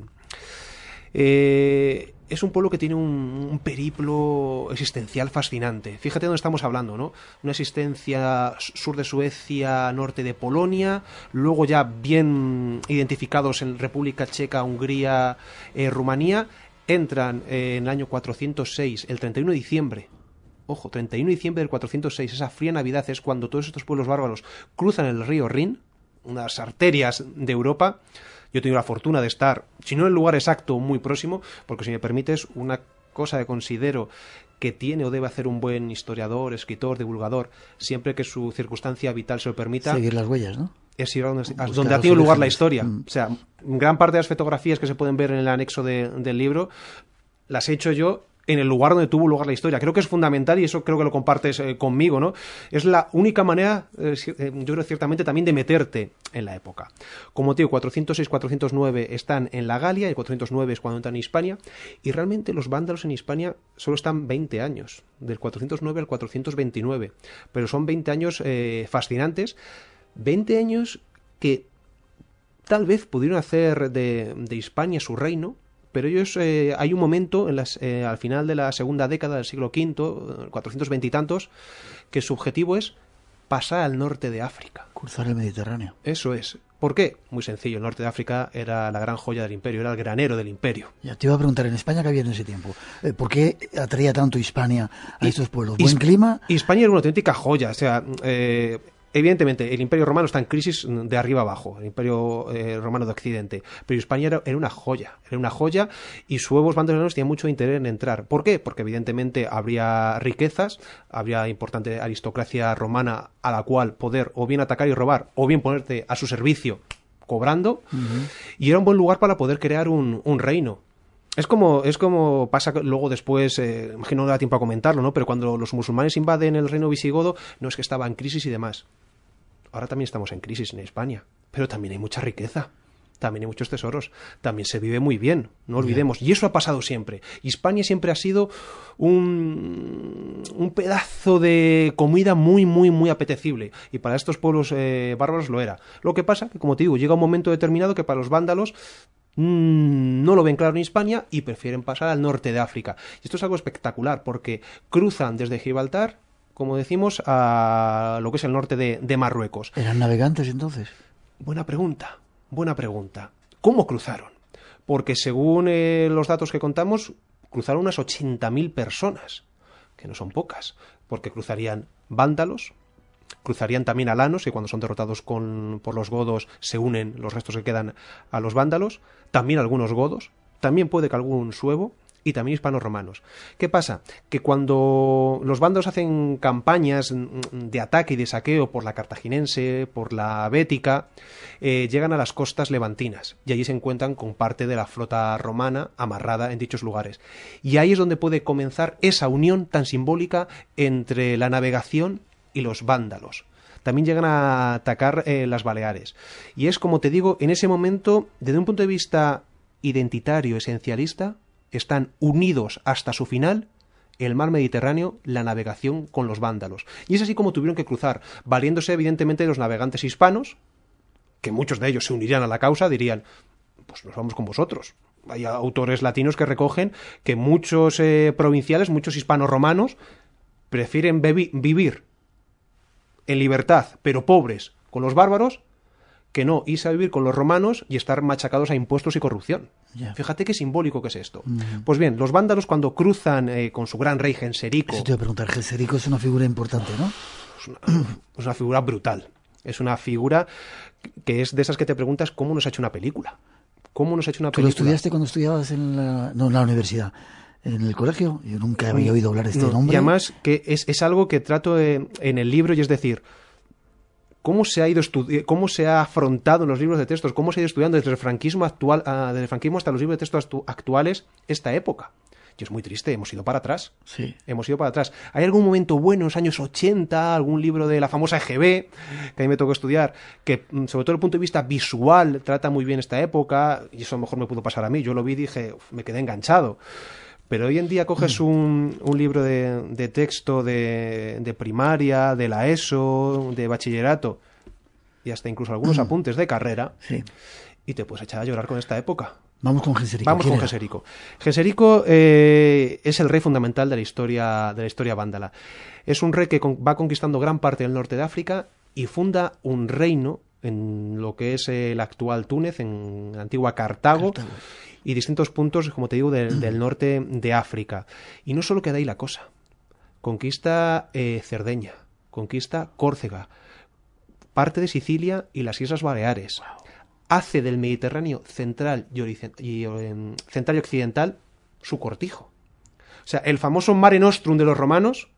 Eh, es un pueblo que tiene un, un periplo existencial fascinante. Fíjate dónde estamos hablando, ¿no? Una existencia sur de Suecia, norte de Polonia, luego ya bien identificados en República Checa, Hungría, eh, Rumanía, entran eh, en el año cuatrocientos seis, el treinta y uno de diciembre. Ojo, treinta y uno de diciembre del cuatrocientos seis, esa fría Navidad es cuando todos estos pueblos bárbaros cruzan el río Rin, unas arterias de Europa. Yo he tenido la fortuna de estar, si no en el lugar exacto, muy próximo, porque si me permites, una cosa que considero que tiene o debe hacer un buen historiador, escritor, divulgador, siempre que su circunstancia vital se lo permita. Seguir las huellas, ¿no? Es ir a donde, a donde ha tenido lugar la historia. Mm. O sea, gran parte de las fotografías que se pueden ver en el anexo de, del libro, las he hecho yo en el lugar donde tuvo lugar la historia. Creo que es fundamental, y eso creo que lo compartes eh, conmigo, ¿no? Es la única manera, eh, yo creo ciertamente, también de meterte en la época. Como te digo, cuatrocientos seis, cuatrocientos nueve están en la Galia, y cuatrocientos nueve es cuando entran en Hispania, y realmente los vándalos en Hispania solo están veinte años, del cuatrocientos nueve al cuatrocientos veintinueve, pero son veinte años eh, fascinantes, veinte años que tal vez pudieron hacer de, de Hispania su reino, pero ellos, eh, hay un momento en las, eh, al final de la segunda década del siglo quinto, cuatrocientos veinte y tantos, que su objetivo es pasar al norte de África. Cruzar el Mediterráneo. Eso es. ¿Por qué? Muy sencillo. El norte de África era la gran joya del imperio, era el granero del imperio. Ya te iba a preguntar, ¿en España qué había en ese tiempo? Eh, ¿Por qué atraía tanto Hispania a y, estos pueblos? ¿Buen clima? Hispania era una auténtica joya. O sea, eh, evidentemente, el Imperio Romano está en crisis de arriba abajo, el Imperio eh, Romano de Occidente, pero Hispania era, era una joya, era una joya, y sus nuevos bandos tenían mucho interés en entrar. ¿Por qué? Porque evidentemente habría riquezas, habría importante aristocracia romana a la cual poder o bien atacar y robar, o bien ponerte a su servicio cobrando, uh-huh. y era un buen lugar para poder crear un, un reino. Es como, es como pasa luego después, eh, imagino no da tiempo a comentarlo, ¿no? Pero cuando los musulmanes invaden el reino visigodo, no es que estaba en crisis y demás. Ahora también estamos en crisis en España, pero también hay mucha riqueza, también hay muchos tesoros, también se vive muy bien, no olvidemos, y eso ha pasado siempre. Hispania siempre ha sido un, un pedazo de comida muy, muy, muy apetecible, y para estos pueblos eh, bárbaros lo era. Lo que pasa que, como te digo, llega un momento determinado que para los vándalos mmm, no lo ven claro en Hispania y prefieren pasar al norte de África. Y esto es algo espectacular, porque cruzan desde Gibraltar, como decimos, a lo que es el norte de, de Marruecos. ¿Eran navegantes entonces? Buena pregunta, buena pregunta. ¿Cómo cruzaron? Porque según eh, los datos que contamos, cruzaron unas ochenta mil personas, que no son pocas, porque cruzarían vándalos, cruzarían también alanos, que cuando son derrotados con, por los godos se unen los restos que quedan a los vándalos, también algunos godos, también puede que algún suevo, y también hispanos romanos. ¿Qué pasa? Que cuando los bandos hacen campañas de ataque y de saqueo por la cartaginense, por la bética, eh, llegan a las costas levantinas y allí se encuentran con parte de la flota romana amarrada en dichos lugares. Y ahí es donde puede comenzar esa unión tan simbólica entre la navegación y los vándalos. También llegan a atacar eh, las Baleares. Y es, como te digo, en ese momento, desde un punto de vista identitario, esencialista, están unidos hasta su final el mar Mediterráneo, la navegación con los vándalos. Y es así como tuvieron que cruzar, valiéndose evidentemente de los navegantes hispanos, que muchos de ellos se unirían a la causa, dirían, pues nos vamos con vosotros. Hay autores latinos que recogen que muchos eh, provinciales, muchos hispanos romanos, prefieren bebi- vivir en libertad, pero pobres, con los bárbaros, que no irse a vivir con los romanos y estar machacados a impuestos y corrupción. Yeah. Fíjate qué simbólico que es esto. Mm. Pues bien, los vándalos cuando cruzan eh, con su gran rey Genserico... Eso te iba a preguntar, Genserico es una figura importante, ¿no? Es una, es una figura brutal. Es una figura que es de esas que te preguntas cómo nos ha hecho una película. ¿Cómo nos ha hecho una ¿Tú película? lo estudiaste cuando estudiabas en la, no, en la universidad? ¿En el colegio? Yo nunca había oído hablar de este no, nombre. Y además que es, es algo que trato en, en el libro, y es decir, cómo se ha ido estudi- cómo se ha afrontado en los libros de textos, cómo se ha ido estudiando desde el franquismo actual, uh, desde el franquismo hasta los libros de textos actu- actuales esta época. Y es muy triste, hemos ido para atrás. Sí. Hemos ido para atrás. ¿Hay algún momento bueno en los años ochenta, algún libro de la famosa E G B, que a mí me tocó estudiar, que sobre todo desde el punto de vista visual trata muy bien esta época, y eso a lo mejor me pudo pasar a mí? Yo lo vi y dije, uf, me quedé enganchado. Pero hoy en día coges un, un libro de, de texto de, de primaria, de la ESO, de bachillerato, y hasta incluso algunos apuntes de carrera, sí. y te puedes echar a llorar con esta época. Vamos con Genserico. Vamos con Genserico. Genserico eh, es el rey fundamental de la historia de la historia vándala. Es un rey que con, va conquistando gran parte del norte de África y funda un reino en lo que es el actual Túnez, en la antigua Cartago, Cartago. y distintos puntos, como te digo, del, del norte de África. Y no solo queda ahí la cosa. Conquista eh, Cerdeña, conquista Córcega, parte de Sicilia y las Islas Baleares. Wow. Hace del Mediterráneo central y, y, eh, central y occidental su cortijo. O sea, el famoso Mare Nostrum de los romanos,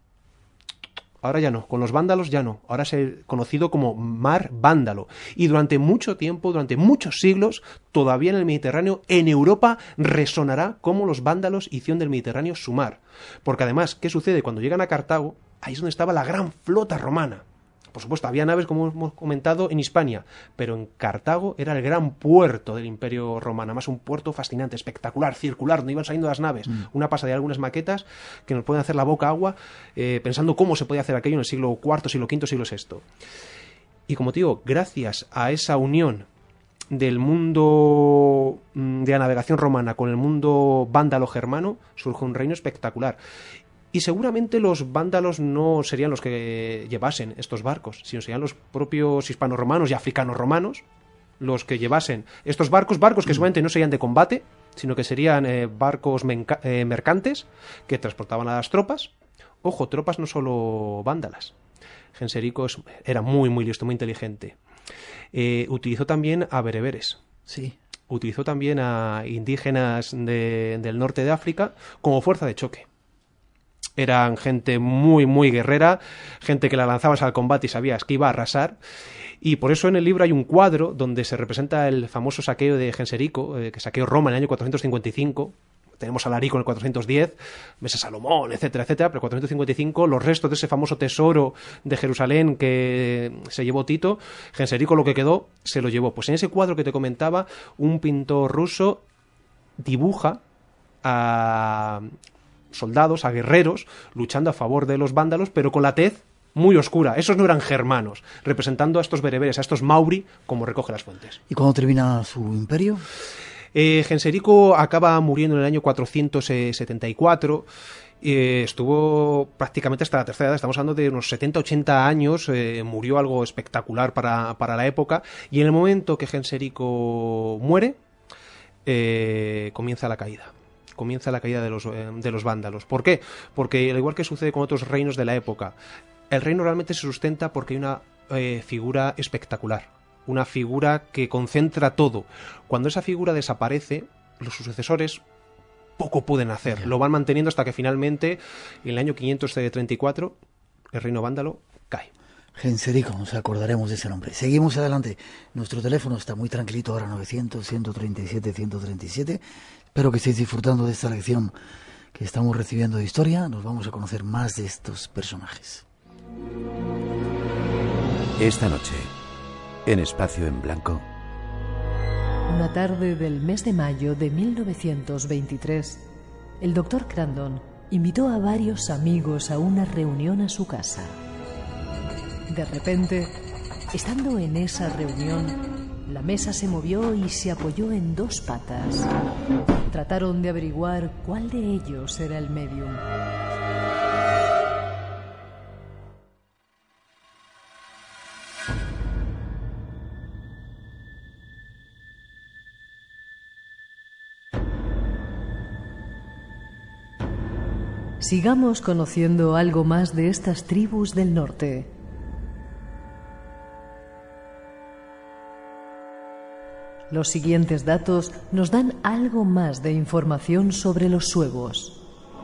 ahora ya no, con los vándalos ya no, ahora es el conocido como Mar Vándalo. Y durante mucho tiempo, durante muchos siglos, todavía en el Mediterráneo, en Europa, resonará como los vándalos hicieron del Mediterráneo su mar. Porque además, ¿qué sucede? Cuando llegan a Cartago, ahí es donde estaba la gran flota romana. Por supuesto, había naves, como hemos comentado, en Hispania, pero en Cartago era el gran puerto del Imperio Romano, además un puerto fascinante, espectacular, circular, donde iban saliendo las naves. Mm. Una pasada de algunas maquetas que nos pueden hacer la boca agua, eh, pensando cómo se podía hacer aquello en el siglo cuarto, siglo quinto, siglo sexto. Y como te digo, gracias a esa unión del mundo de la navegación romana con el mundo vándalo-germano, surge un reino espectacular. Y seguramente los vándalos no serían los que llevasen estos barcos, sino serían los propios hispano-romanos y africano-romanos los que llevasen estos barcos, barcos que seguramente no serían de combate, sino que serían eh, barcos menca- eh, mercantes que transportaban a las tropas. Ojo, tropas no solo vándalas. Genserico es, era muy, muy listo, muy inteligente. Eh, utilizó también a bereberes. Sí. Utilizó también a indígenas de, del norte de África como fuerza de choque. Eran gente muy, muy guerrera, gente que la lanzabas al combate y sabías que iba a arrasar. Y por eso en el libro hay un cuadro donde se representa el famoso saqueo de Genserico, eh, que saqueó Roma en el año cuatrocientos cincuenta y cinco. Tenemos a Alarico en el cuatrocientos diez, ves a Salomón, etcétera, etcétera. Pero en cuatrocientos cincuenta y cinco, los restos de ese famoso tesoro de Jerusalén que se llevó Tito, Genserico lo que quedó se lo llevó. Pues en ese cuadro que te comentaba, un pintor ruso dibuja a soldados, a guerreros, luchando a favor de los vándalos, pero con la tez muy oscura. Esos no eran germanos, representando a estos bereberes, a estos mauri, como recoge las fuentes. ¿Y cuándo termina su imperio? Eh, Genserico acaba muriendo en el año cuatrocientos setenta y cuatro. Eh, estuvo prácticamente hasta la tercera edad, estamos hablando de unos setenta ochenta años, eh, murió algo espectacular para, para la época, y en el momento que Genserico muere, eh, comienza la caída. comienza la caída de los, eh, de los vándalos. ¿Por qué? Porque, al igual que sucede con otros reinos de la época, el reino realmente se sustenta porque hay una eh, figura espectacular, una figura que concentra todo. Cuando esa figura desaparece, los sucesores poco pueden hacer, lo van manteniendo hasta que finalmente, en el año quinientos treinta y cuatro, el reino vándalo cae. Genserico, nos acordaremos de ese nombre. Seguimos adelante. Nuestro teléfono está muy tranquilito ahora, novecientos, ciento treinta y siete, ciento treinta y siete. Espero que estéis disfrutando de esta lección que estamos recibiendo de historia. Nos vamos a conocer más de estos personajes. Esta noche, en Espacio en Blanco. Una tarde del mes de mayo de mil novecientos veintitrés, el doctor Crandon invitó a varios amigos a una reunión a su casa. De repente, estando en esa reunión, la mesa se movió y se apoyó en dos patas. Trataron de averiguar cuál de ellos era el médium. Sigamos conociendo algo más de estas tribus del norte. Los siguientes datos nos dan algo más de información sobre los suevos.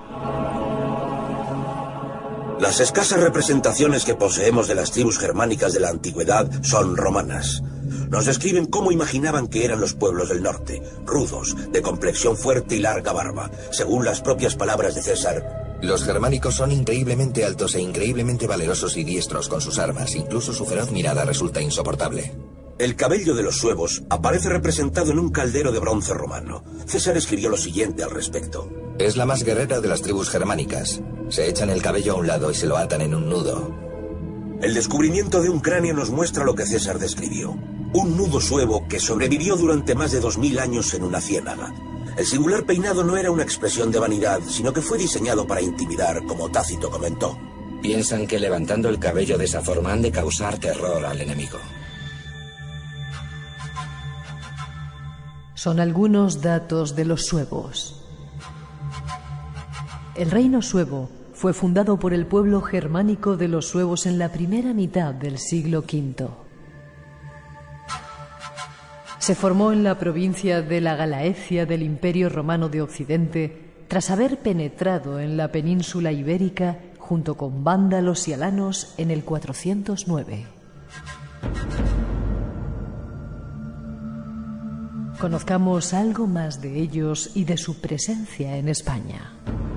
Las escasas representaciones que poseemos de las tribus germánicas de la antigüedad son romanas. Nos describen cómo imaginaban que eran los pueblos del norte, rudos, de complexión fuerte y larga barba. Según las propias palabras de César, los germánicos son increíblemente altos e increíblemente valerosos y diestros con sus armas. Incluso su feroz mirada resulta insoportable. El cabello de los suevos aparece representado en un caldero de bronce romano. César escribió lo siguiente al respecto. Es la más guerrera de las tribus germánicas. Se echan el cabello a un lado y se lo atan en un nudo. El descubrimiento de un cráneo nos muestra lo que César describió. Un nudo suevo que sobrevivió durante más de dos mil años en una ciénaga. El singular peinado no era una expresión de vanidad, sino que fue diseñado para intimidar, como Tácito comentó. Piensan que levantando el cabello de esa forma han de causar terror al enemigo. Son algunos datos de los suevos. El reino suevo fue fundado por el pueblo germánico de los suevos en la primera mitad del siglo quinto. Se formó en la provincia de la Galaecia del Imperio Romano de Occidente tras haber penetrado en la península ibérica junto con vándalos y alanos en el cuatrocientos nueve. Conozcamos algo más de ellos y de su presencia en España.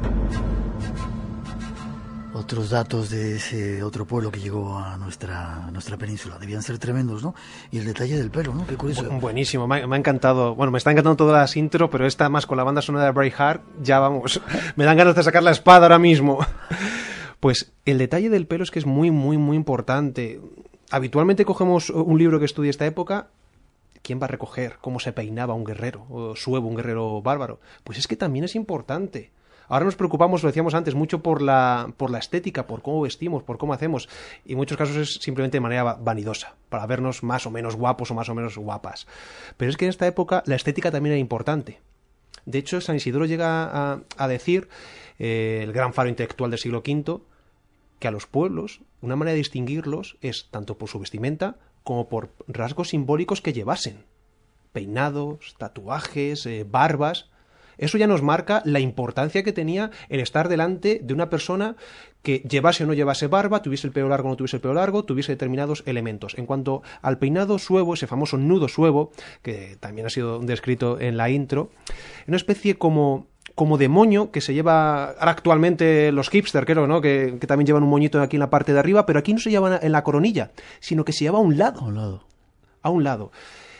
Otros datos de ese otro pueblo que llegó a nuestra, a nuestra península debían ser tremendos, ¿no? Y el detalle del pelo, ¿no? Qué curioso. Bu- buenísimo, me ha, me ha encantado. Bueno, me está encantando todas las intro, pero esta más con la banda sonora de Braveheart, ya vamos, me dan ganas de sacar la espada ahora mismo. Pues el detalle del pelo es que es muy, muy, muy importante. Habitualmente cogemos un libro que estudie esta época. ¿Quién va a recoger cómo se peinaba un guerrero o suevo, un guerrero bárbaro? Pues es que también es importante. Ahora nos preocupamos, lo decíamos antes, mucho por la, por la estética, por cómo vestimos, por cómo hacemos. Y en muchos casos es simplemente de manera vanidosa, para vernos más o menos guapos o más o menos guapas. Pero es que en esta época la estética también era importante. De hecho, San Isidoro llega a, a decir, eh, el gran faro intelectual del siglo quinto, que a los pueblos, una manera de distinguirlos es tanto por su vestimenta como por rasgos simbólicos que llevasen. Peinados, tatuajes, eh, barbas. Eso ya nos marca la importancia que tenía el estar delante de una persona que llevase o no llevase barba, tuviese el pelo largo o no tuviese el pelo largo, tuviese determinados elementos. En cuanto al peinado suevo, ese famoso nudo suevo, que también ha sido descrito en la intro, una especie como... como de moño que se lleva ahora actualmente los hipster, creo, ¿no? Que, que también llevan un moñito aquí en la parte de arriba, pero aquí no se lleva en la coronilla, sino que se lleva a un lado. A un lado. A un lado.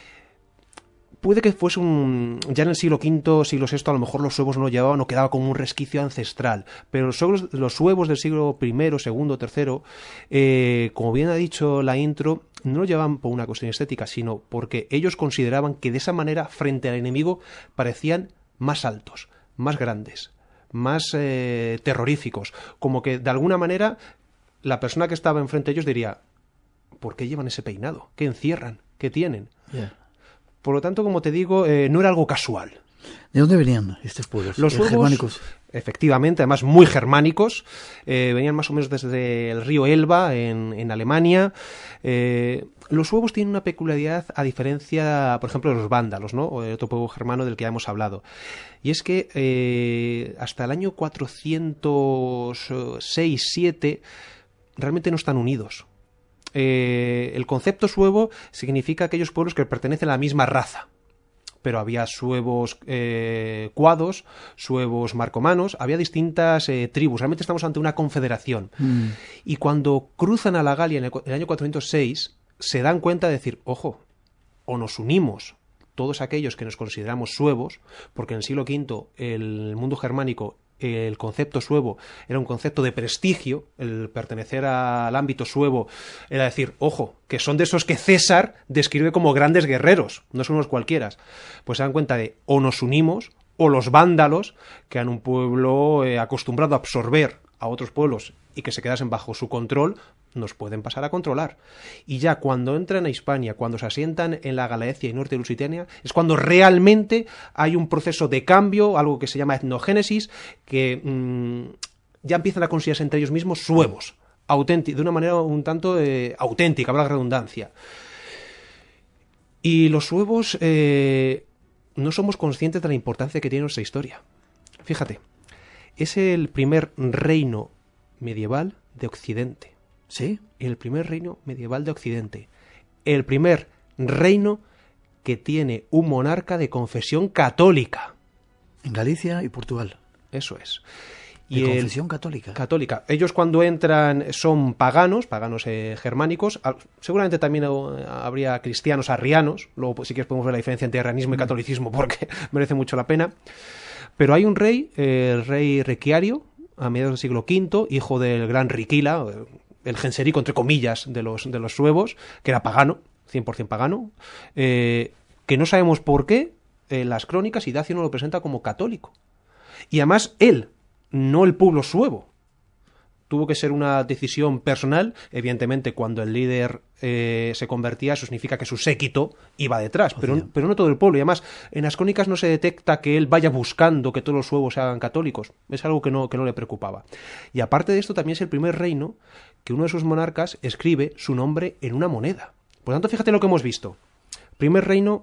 Puede que fuese un... ya en el siglo quinto, siglo sexto, a lo mejor los suevos no lo llevaban, no quedaba como un resquicio ancestral. Pero los suevos, los suevos del siglo primero, segundo, tercero, eh, como bien ha dicho la intro, no lo llevaban por una cuestión estética, sino porque ellos consideraban que de esa manera, frente al enemigo, parecían más altos, más grandes, más eh, terroríficos, como que de alguna manera la persona que estaba enfrente de ellos diría, ¿por qué llevan ese peinado? ¿Qué encierran? ¿Qué tienen? Yeah. Por lo tanto, como te digo, eh, no era algo casual. ¿De dónde venían estos pueblos? Los suevos, germánicos. Efectivamente, además muy germánicos, eh, venían más o menos desde el río Elba, en, en Alemania. Eh, los suevos tienen una peculiaridad a diferencia, por ejemplo, de los vándalos, ¿no? O de otro pueblo germano del que ya hemos hablado. Y es que eh, hasta el año cuatrocientos seis siete realmente no están unidos. Eh, el concepto suevo significa aquellos pueblos que pertenecen a la misma raza. Pero había suevos eh, cuados, suevos marcomanos, había distintas eh, tribus. Realmente estamos ante una confederación. Mm. Y cuando cruzan a la Galia en el, el año cuatrocientos seis, se dan cuenta de decir, ojo, o nos unimos todos aquellos que nos consideramos suevos, porque en el siglo quinto el mundo germánico, el concepto suevo era un concepto de prestigio, el pertenecer al ámbito suevo era decir, ojo, que son de esos que César describe como grandes guerreros, no son unos cualquiera. Pues se dan cuenta de o nos unimos, o los vándalos, que eran un pueblo eh, acostumbrado a absorber a otros pueblos y que se quedasen bajo su control, nos pueden pasar a controlar. Y ya cuando entran a Hispania, cuando se asientan en la Galaecia y norte de Lusitania, es cuando realmente hay un proceso de cambio, algo que se llama etnogénesis, que mmm, ya empiezan a considerarse entre ellos mismos suevos, auténticos, de una manera un tanto eh, auténtica, para la redundancia. Y los suevos eh, no somos conscientes de la importancia que tiene nuestra historia. Fíjate, es el primer reino medieval de Occidente. ¿Sí? El primer reino medieval de Occidente. El primer reino que tiene un monarca de confesión católica. En Galicia y Portugal. Eso es. De Y confesión el, católica. Católica. Ellos cuando entran son paganos, paganos eh, germánicos. Seguramente también habría cristianos arrianos. Luego, pues, si quieres, podemos ver la diferencia entre arrianismo y catolicismo porque merece mucho la pena. Pero hay un rey, eh, el rey Requiario, a mediados del siglo quinto, hijo del gran Riquila, el Genserico, entre comillas, de los, de los suevos, que era pagano, cien por ciento pagano, eh, que no sabemos por qué en las crónicas Idacio no lo presenta como católico. Y además él, no el pueblo suevo. Tuvo que ser una decisión personal. Evidentemente, cuando el líder eh, se convertía, eso significa que su séquito iba detrás, pero, pero no todo el pueblo. Y además, en las crónicas no se detecta que él vaya buscando que todos los suevos se hagan católicos. Es algo que no, que no le preocupaba. Y aparte de esto, también es el primer reino que uno de sus monarcas escribe su nombre en una moneda. Por tanto, fíjate lo que hemos visto. Primer reino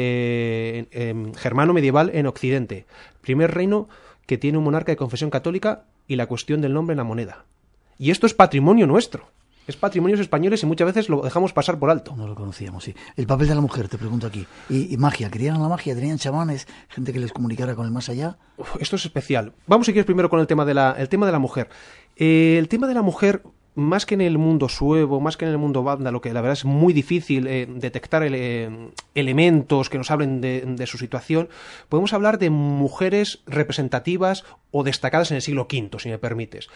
eh, eh, germano medieval en Occidente. Primer reino que tiene un monarca de confesión católica y la cuestión del nombre en la moneda. Y esto es patrimonio nuestro. Es patrimonio españoles y muchas veces lo dejamos pasar por alto. No lo conocíamos, sí. El papel de la mujer, te pregunto aquí. ¿Y, y magia? ¿Querían la magia? ¿Tenían chamanes? ¿Gente que les comunicara con el más allá? Uf, esto es especial. Vamos, si quieres, primero con el tema de la, el tema de la mujer. Eh, el tema de la mujer, más que en el mundo suevo, más que en el mundo vándalo, que la verdad es muy difícil eh, detectar el, eh, elementos que nos hablen de, de su situación, podemos hablar de mujeres representativas o destacadas en el siglo quinto, si me permites.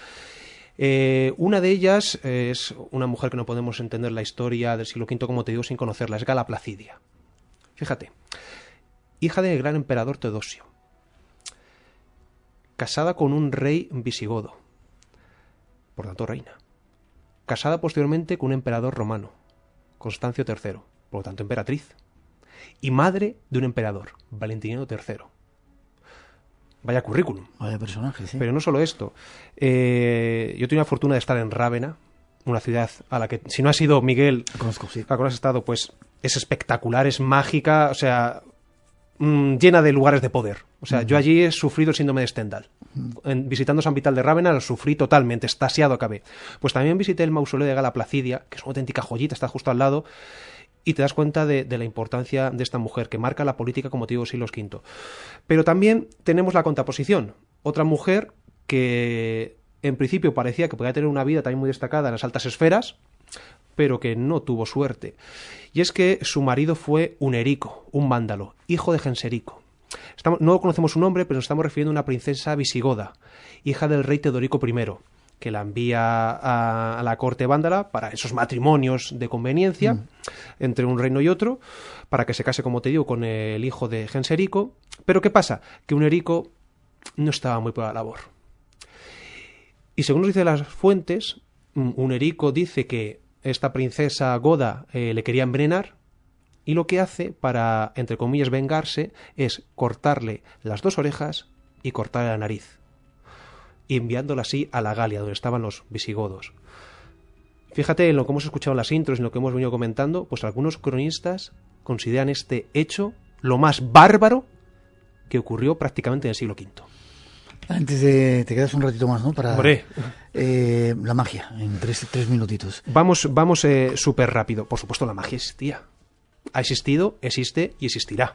Eh, una de ellas es una mujer que no podemos entender la historia del siglo quinto, como te digo, sin conocerla, es Gala Placidia. Fíjate, hija del gran emperador Teodosio, casada con un rey visigodo, por tanto reina. Casada posteriormente con un emperador romano, Constancio tercero, por lo tanto emperatriz, y madre de un emperador, Valentiniano tercero. Vaya currículum. Vaya personaje, sí. Pero no solo esto. Eh, yo tengo la fortuna de estar en Rávena, una ciudad a la que, si no has ido, Miguel, conozco, sí. a la que has estado, pues es espectacular, es mágica, o sea, mmm, llena de lugares de poder. O sea, uh-huh. yo allí he sufrido el síndrome de Stendhal. Uh-huh. En, visitando San Vital de Rávena lo sufrí totalmente, extasiado acabé. Pues también visité el mausoleo de Gala Placidia, que es una auténtica joyita, está justo al lado, y te das cuenta de, de la importancia de esta mujer, que marca la política, como te digo, siglos quinto. Pero también tenemos la contraposición. Otra mujer que en principio parecía que podía tener una vida también muy destacada en las altas esferas, pero que no tuvo suerte. Y es que su marido fue un Erico, un vándalo, hijo de Genserico. Estamos, no conocemos su nombre, pero nos estamos refiriendo a una princesa visigoda, hija del rey Teodorico primero, que la envía a, a la corte vándala para esos matrimonios de conveniencia mm. entre un reino y otro, para que se case, como te digo, con el hijo de Genserico. Pero ¿qué pasa? Que un Erico no estaba muy por la labor. Y según nos dicen las fuentes, un Erico dice que esta princesa goda eh, le quería envenenar, y lo que hace para, entre comillas, vengarse es cortarle las dos orejas y cortarle la nariz, y enviándola así a la Galia, donde estaban los visigodos. Fíjate en lo que hemos escuchado en las intros, en lo que hemos venido comentando, pues algunos cronistas consideran este hecho lo más bárbaro que ocurrió prácticamente en el siglo quinto. Antes de... te quedas un ratito más, ¿no? Para eh, la magia, en tres, tres minutitos. Vamos, vamos eh, súper rápido. Por supuesto, la magia existía. Ha existido, existe y existirá.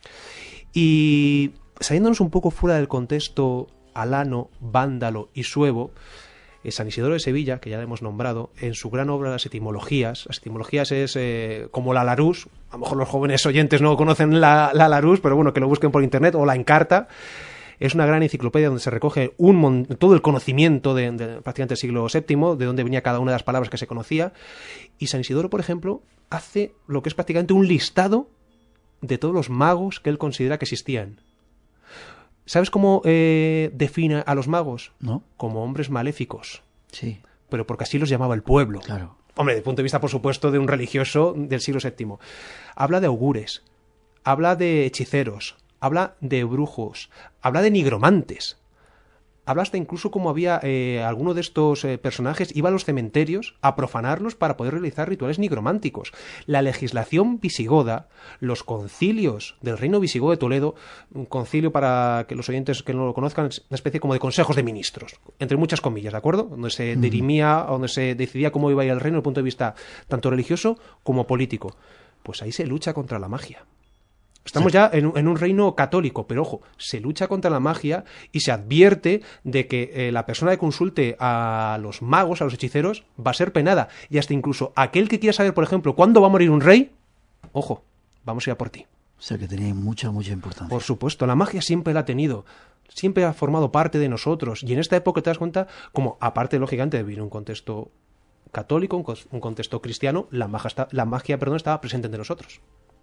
Y saliéndonos un poco fuera del contexto alano, vándalo y suevo, San Isidoro de Sevilla, que ya le hemos nombrado, en su gran obra Las Etimologías. Las Etimologías es eh, como la Larousse. A lo mejor los jóvenes oyentes no conocen la, la Larousse, pero bueno, que lo busquen por internet, o la Encarta. Es una gran enciclopedia donde se recoge un mon- todo el conocimiento de, de prácticamente el siglo séptimo, de dónde venía cada una de las palabras que se conocía. Y San Isidoro, por ejemplo, hace lo que es prácticamente un listado de todos los magos que él considera que existían. ¿Sabes cómo eh, define a los magos? ¿No? Como hombres maléficos. Sí. Pero porque así los llamaba el pueblo. Claro. Hombre, desde el punto de vista, por supuesto, de un religioso del siglo séptimo. Habla de augures, habla de hechiceros, habla de brujos, habla de nigromantes. habla hasta incluso como había eh, alguno de estos eh, personajes iba a los cementerios a profanarlos para poder realizar rituales nigrománticos. La legislación visigoda, los concilios del reino visigodo de Toledo, un concilio para que los oyentes que no lo conozcan es una especie como de consejos de ministros, entre muchas comillas, ¿de acuerdo? Donde se dirimía, donde se decidía cómo iba a ir el reino desde el punto de vista tanto religioso como político. Pues ahí se lucha contra la magia. Estamos sí. ya en, en un reino católico, pero ojo, se lucha contra la magia y se advierte de que eh, la persona que consulte a los magos, a los hechiceros, va a ser penada. Y hasta incluso aquel que quiera saber, por ejemplo, cuándo va a morir un rey, ojo, vamos a ir a por ti. O sea que tenía mucha, mucha importancia. Por supuesto, la magia siempre la ha tenido, siempre ha formado parte de nosotros. Y en esta época te das cuenta, como aparte, lógicamente, de vivir en un contexto católico, un, un contexto cristiano, la magia, está, la magia perdón, estaba presente entre nosotros.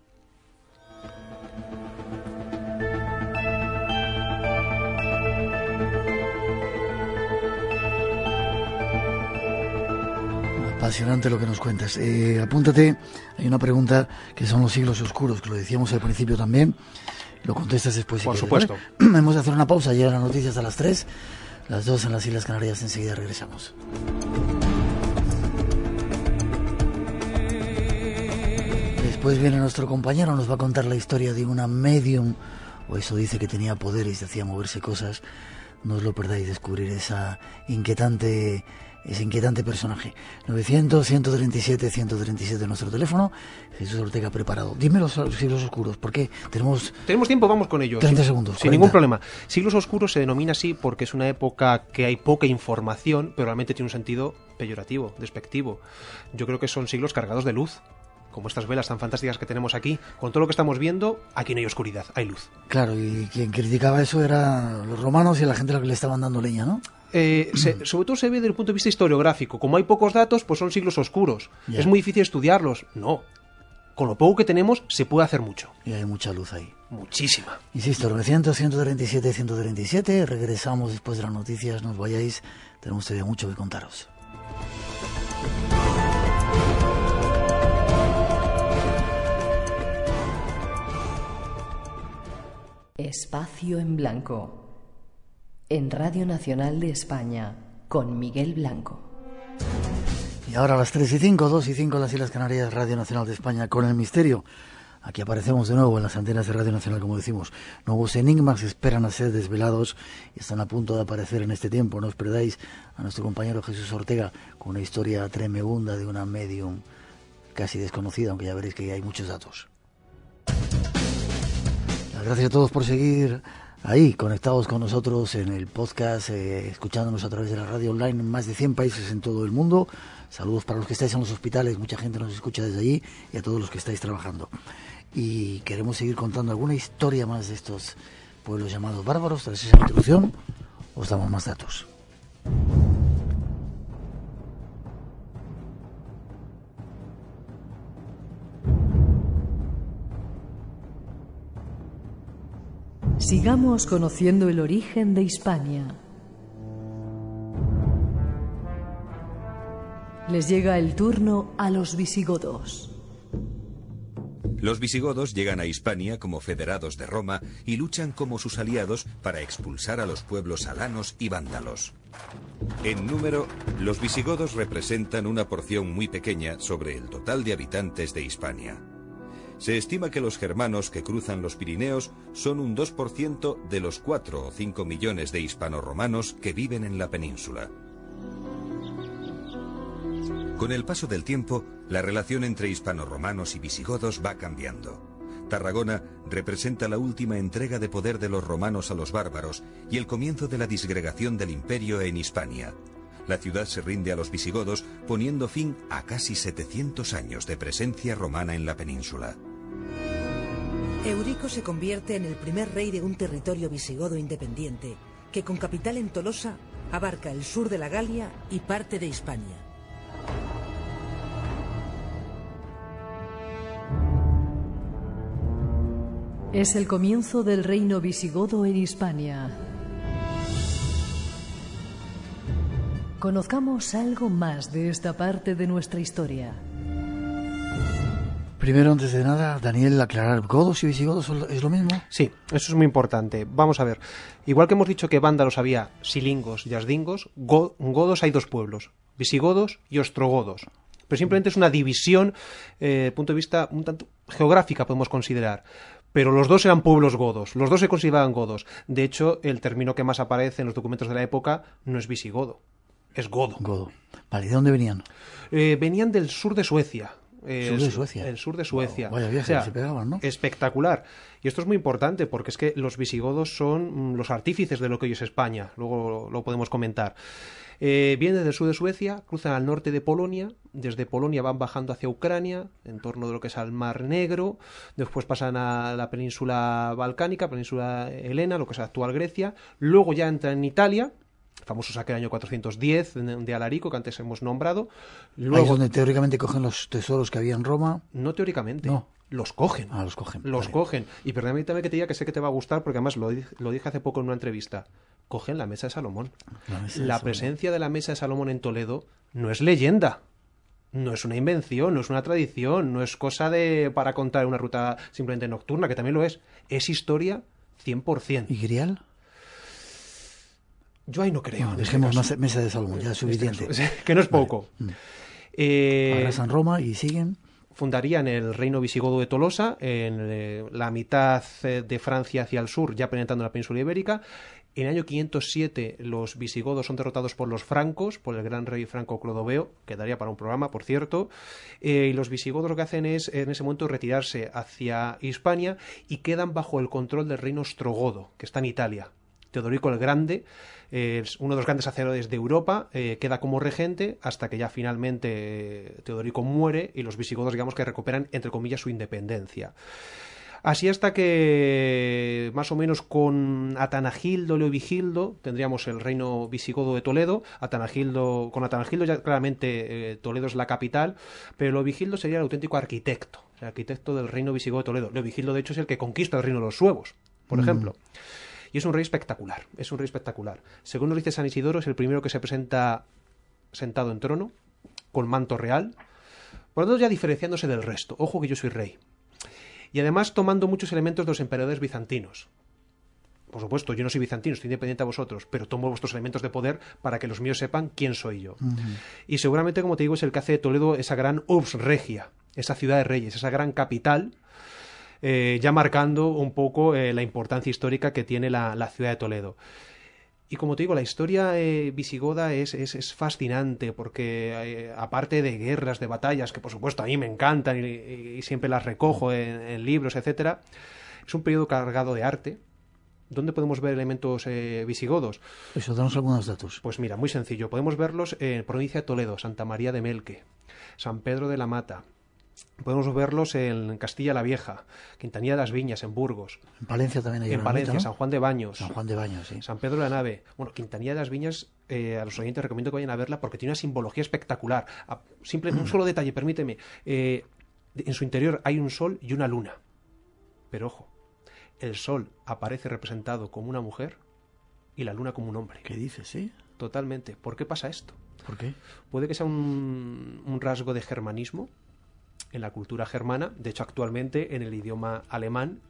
Apasionante lo que nos cuentas. Eh, apúntate, hay una pregunta que son los siglos oscuros, que lo decíamos al principio también. Lo contestas después si Por quieres, supuesto. ¿vale? Vamos a hacer una pausa, llegan las noticias a las tres, las dos en las Islas Canarias, enseguida regresamos. Después viene nuestro compañero, nos va a contar la historia de una medium, o eso dice que tenía poderes y hacía moverse cosas. No os lo perdáis, descubrir esa inquietante... ese inquietante personaje. novecientos, ciento treinta y siete, ciento treinta y siete nuestro teléfono. Jesús Ortega preparado. Dime los siglos oscuros, porque tenemos... Tenemos tiempo, vamos con ellos. treinta segundos. Sin cuarenta. Ningún problema. Siglos oscuros se denomina así porque es una época que hay poca información, pero realmente tiene un sentido peyorativo, despectivo. Yo creo que son siglos cargados de luz. Como estas velas tan fantásticas que tenemos aquí, con todo lo que estamos viendo, aquí no hay oscuridad, hay luz. Claro, y quien criticaba eso eran los romanos y la gente a la que le estaban dando leña, ¿no? Eh, se, sobre todo se ve desde el punto de vista historiográfico. Como hay pocos datos, pues son siglos oscuros. Ya. Es muy difícil estudiarlos. No. Con lo poco que tenemos, se puede hacer mucho. Y hay mucha luz ahí. Muchísima. Insisto, novecientos, ciento treinta y siete, ciento treinta y siete. Regresamos después de las noticias. No os vayáis. Tenemos todavía mucho que contaros. Espacio en Blanco. En Radio Nacional de España, con Miguel Blanco. Y ahora a las tres y cinco, dos y cinco en las Islas Canarias, Radio Nacional de España, con el misterio. Aquí aparecemos de nuevo en las antenas de Radio Nacional, como decimos. Nuevos enigmas esperan a ser desvelados y están a punto de aparecer en este tiempo. No os perdáis a nuestro compañero Jesús Ortega con una historia tremenda de una medium casi desconocida, aunque ya veréis que hay muchos datos. Gracias a todos por seguir ahí, conectados con nosotros en el podcast, eh, escuchándonos a través de la radio online en más de cien países en todo el mundo. Saludos para los que estáis en los hospitales, mucha gente nos escucha desde allí, y a todos los que estáis trabajando. Y queremos seguir contando alguna historia más de estos pueblos llamados bárbaros. Tras esa introducción, os damos más datos. Sigamos conociendo el origen de Hispania. Les llega el turno a los visigodos. Los visigodos llegan a Hispania como federados de Roma y luchan como sus aliados para expulsar a los pueblos alanos y vándalos. En número, los visigodos representan una porción muy pequeña sobre el total de habitantes de Hispania. Se estima que los germanos que cruzan los Pirineos son un dos por ciento de los cuatro o cinco millones de hispanoromanos que viven en la península. Con el paso del tiempo, la relación entre hispanoromanos y visigodos va cambiando. Tarragona representa la última entrega de poder de los romanos a los bárbaros y el comienzo de la disgregación del imperio en Hispania. La ciudad se rinde a los visigodos, poniendo fin a casi setecientos años de presencia romana en la península. Eurico se convierte en el primer rey de un territorio visigodo independiente, que con capital en Tolosa abarca el sur de la Galia y parte de Hispania. Es el comienzo del reino visigodo en Hispania. Conozcamos algo más de esta parte de nuestra historia. primero, antes de nada, Daniel, aclarar, ¿godos y visigodos es lo mismo? Sí, eso es muy importante. Vamos a ver, igual que hemos dicho que vándalos había silingos y asdingos, go godos hay dos pueblos, visigodos y ostrogodos. Pero simplemente es una división, eh, punto de vista un tanto geográfica podemos considerar. Pero los dos eran pueblos godos, los dos se consideraban godos. De hecho, el término que más aparece en los documentos de la época no es visigodo, es godo. Godo. Vale, ¿de dónde venían? Eh, venían del sur de Suecia. Eh, ¿Sur de el, Suecia? El sur de Suecia. Wow, vaya viaje, o sea, se pegaban, ¿no? Espectacular. Y esto es muy importante porque es que los visigodos son mm, los artífices de lo que hoy es España. Luego lo, lo podemos comentar. Eh, vienen del sur de Suecia, cruzan al norte de Polonia, desde Polonia van bajando hacia Ucrania, en torno de lo que es al Mar Negro, después pasan a la península balcánica, península helena, lo que es la actual Grecia, luego ya entran en Italia, el famoso saque del año cuatrocientos diez de Alarico, que antes hemos nombrado. Luego, ahí es donde teóricamente cogen los tesoros que había en Roma. No teóricamente. No. Los cogen. Ah, los cogen. Los vale. cogen. Y permítame que te diga que sé que te va a gustar, porque además lo, lo dije hace poco en una entrevista. Cogen la mesa de Salomón. La, mesa de la Salomón. presencia de la mesa de Salomón en Toledo no es leyenda. No es una invención, no es una tradición, no es cosa de para contar una ruta simplemente nocturna, que también lo es. Es historia cien por cien. ¿Y Grial? Yo ahí no creo. No, dejemos este mesa de Salomón, ya es suficiente. Este que no es poco. Vale. Eh, Arrasan Roma y siguen. Fundarían el reino visigodo de Tolosa, en eh, la mitad de Francia hacia el sur, ya penetrando la península ibérica. En el año quinientos siete los visigodos son derrotados por los francos, por el gran rey franco Clodoveo, que daría para un programa, por cierto, eh, y los visigodos lo que hacen es, en ese momento, retirarse hacia Hispania y quedan bajo el control del reino ostrogodo, que está en Italia. Teodorico el Grande, eh, uno de los grandes sacerdotes de Europa, eh, queda como regente hasta que ya finalmente eh, Teodorico muere y los visigodos, digamos, que recuperan, entre comillas, su independencia. Así hasta que más o menos con Atanagildo, Leovigildo, tendríamos el reino visigodo de Toledo. Atanagildo, con Atanagildo ya claramente eh, Toledo es la capital, pero Leovigildo sería el auténtico arquitecto, el arquitecto del reino visigodo de Toledo. Leovigildo, de hecho, es el que conquista el reino de los suevos, por mm. ejemplo. Y es un rey espectacular, es un rey espectacular. Según nos dice San Isidoro, es el primero que se presenta sentado en trono, con manto real, por lo tanto ya diferenciándose del resto. Ojo que yo soy rey. Y además tomando muchos elementos de los emperadores bizantinos. Por supuesto, yo no soy bizantino, estoy independiente a vosotros, pero tomo vuestros elementos de poder para que los míos sepan quién soy yo. Uh-huh. Y seguramente, como te digo, es el que hace de Toledo esa gran urbs regia, esa ciudad de reyes, esa gran capital, eh, ya marcando un poco eh, la importancia histórica que tiene la, la ciudad de Toledo. Y como te digo, la historia eh, visigoda es, es, es fascinante porque eh, aparte de guerras, de batallas, que por supuesto a mí me encantan y, y siempre las recojo en, en libros, etcétera, es un periodo cargado de arte. ¿Dónde podemos ver elementos eh, visigodos? Eso, danos algunos datos. Pues mira, muy sencillo. Podemos verlos en provincia de Toledo, Santa María de Melque, San Pedro de la Mata. Podemos verlos en Castilla la Vieja, Quintanilla de las Viñas, en Burgos. En Palencia también hay En Palencia, ¿no? San Juan de Baños. San Juan de Baños, sí. San Pedro de la Nave. Bueno, Quintanilla de las Viñas, eh, a los oyentes recomiendo que vayan a verla porque tiene una simbología espectacular. A, simple, un solo detalle, permíteme. Eh, en su interior hay un sol y una luna. Pero ojo, el sol aparece representado como una mujer y la luna como un hombre. ¿Qué dices, sí? Totalmente. ¿Por qué pasa esto? ¿Por qué? Puede que sea un, un rasgo de germanismo en la cultura germana. De hecho, actualmente en el idioma alemán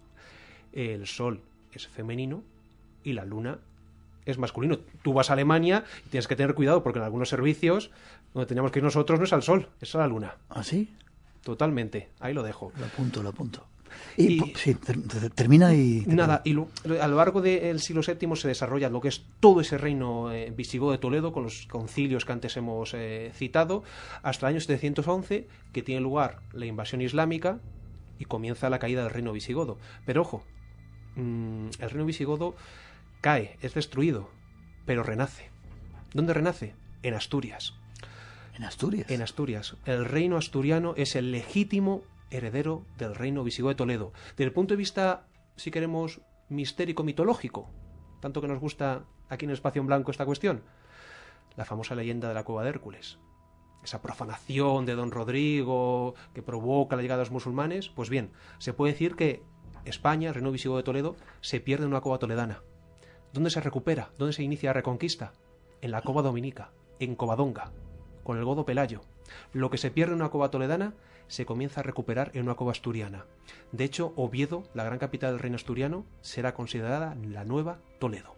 el sol es femenino y la luna es masculino. Tú vas a Alemania y tienes que tener cuidado porque en algunos servicios donde teníamos que ir nosotros no es al sol, es a la luna. ¿Ah, sí? Totalmente, ahí lo dejo. Lo apunto, lo apunto. Y, y sí, ter, ter, termina y... Nada, y lo, a lo largo del siglo séptimo se desarrolla lo que es todo ese reino eh, visigodo de Toledo, con los concilios que antes hemos eh, citado, hasta el año setecientos once, que tiene lugar la invasión islámica y comienza la caída del reino visigodo. Pero ojo, mmm, el reino visigodo cae, es destruido, pero renace. ¿Dónde renace? En Asturias. ¿En Asturias? En Asturias. El reino asturiano es el legítimo heredero del reino visigodo de Toledo. Desde el punto de vista, si queremos, mistérico mitológico, tanto que nos gusta aquí en Espacio en Blanco esta cuestión, la famosa leyenda de la cueva de Hércules, esa profanación de don Rodrigo que provoca la llegada de los musulmanes. Pues bien, se puede decir que España, el reino visigodo de Toledo, se pierde en una cova toledana. ¿Dónde se recupera? ¿Dónde se inicia la reconquista? En la cova dominica, en Covadonga, con el godo Pelayo. Lo que se pierde en una cova toledana se comienza a recuperar en una cueva asturiana. De hecho, Oviedo, la gran capital del reino asturiano, será considerada la nueva Toledo.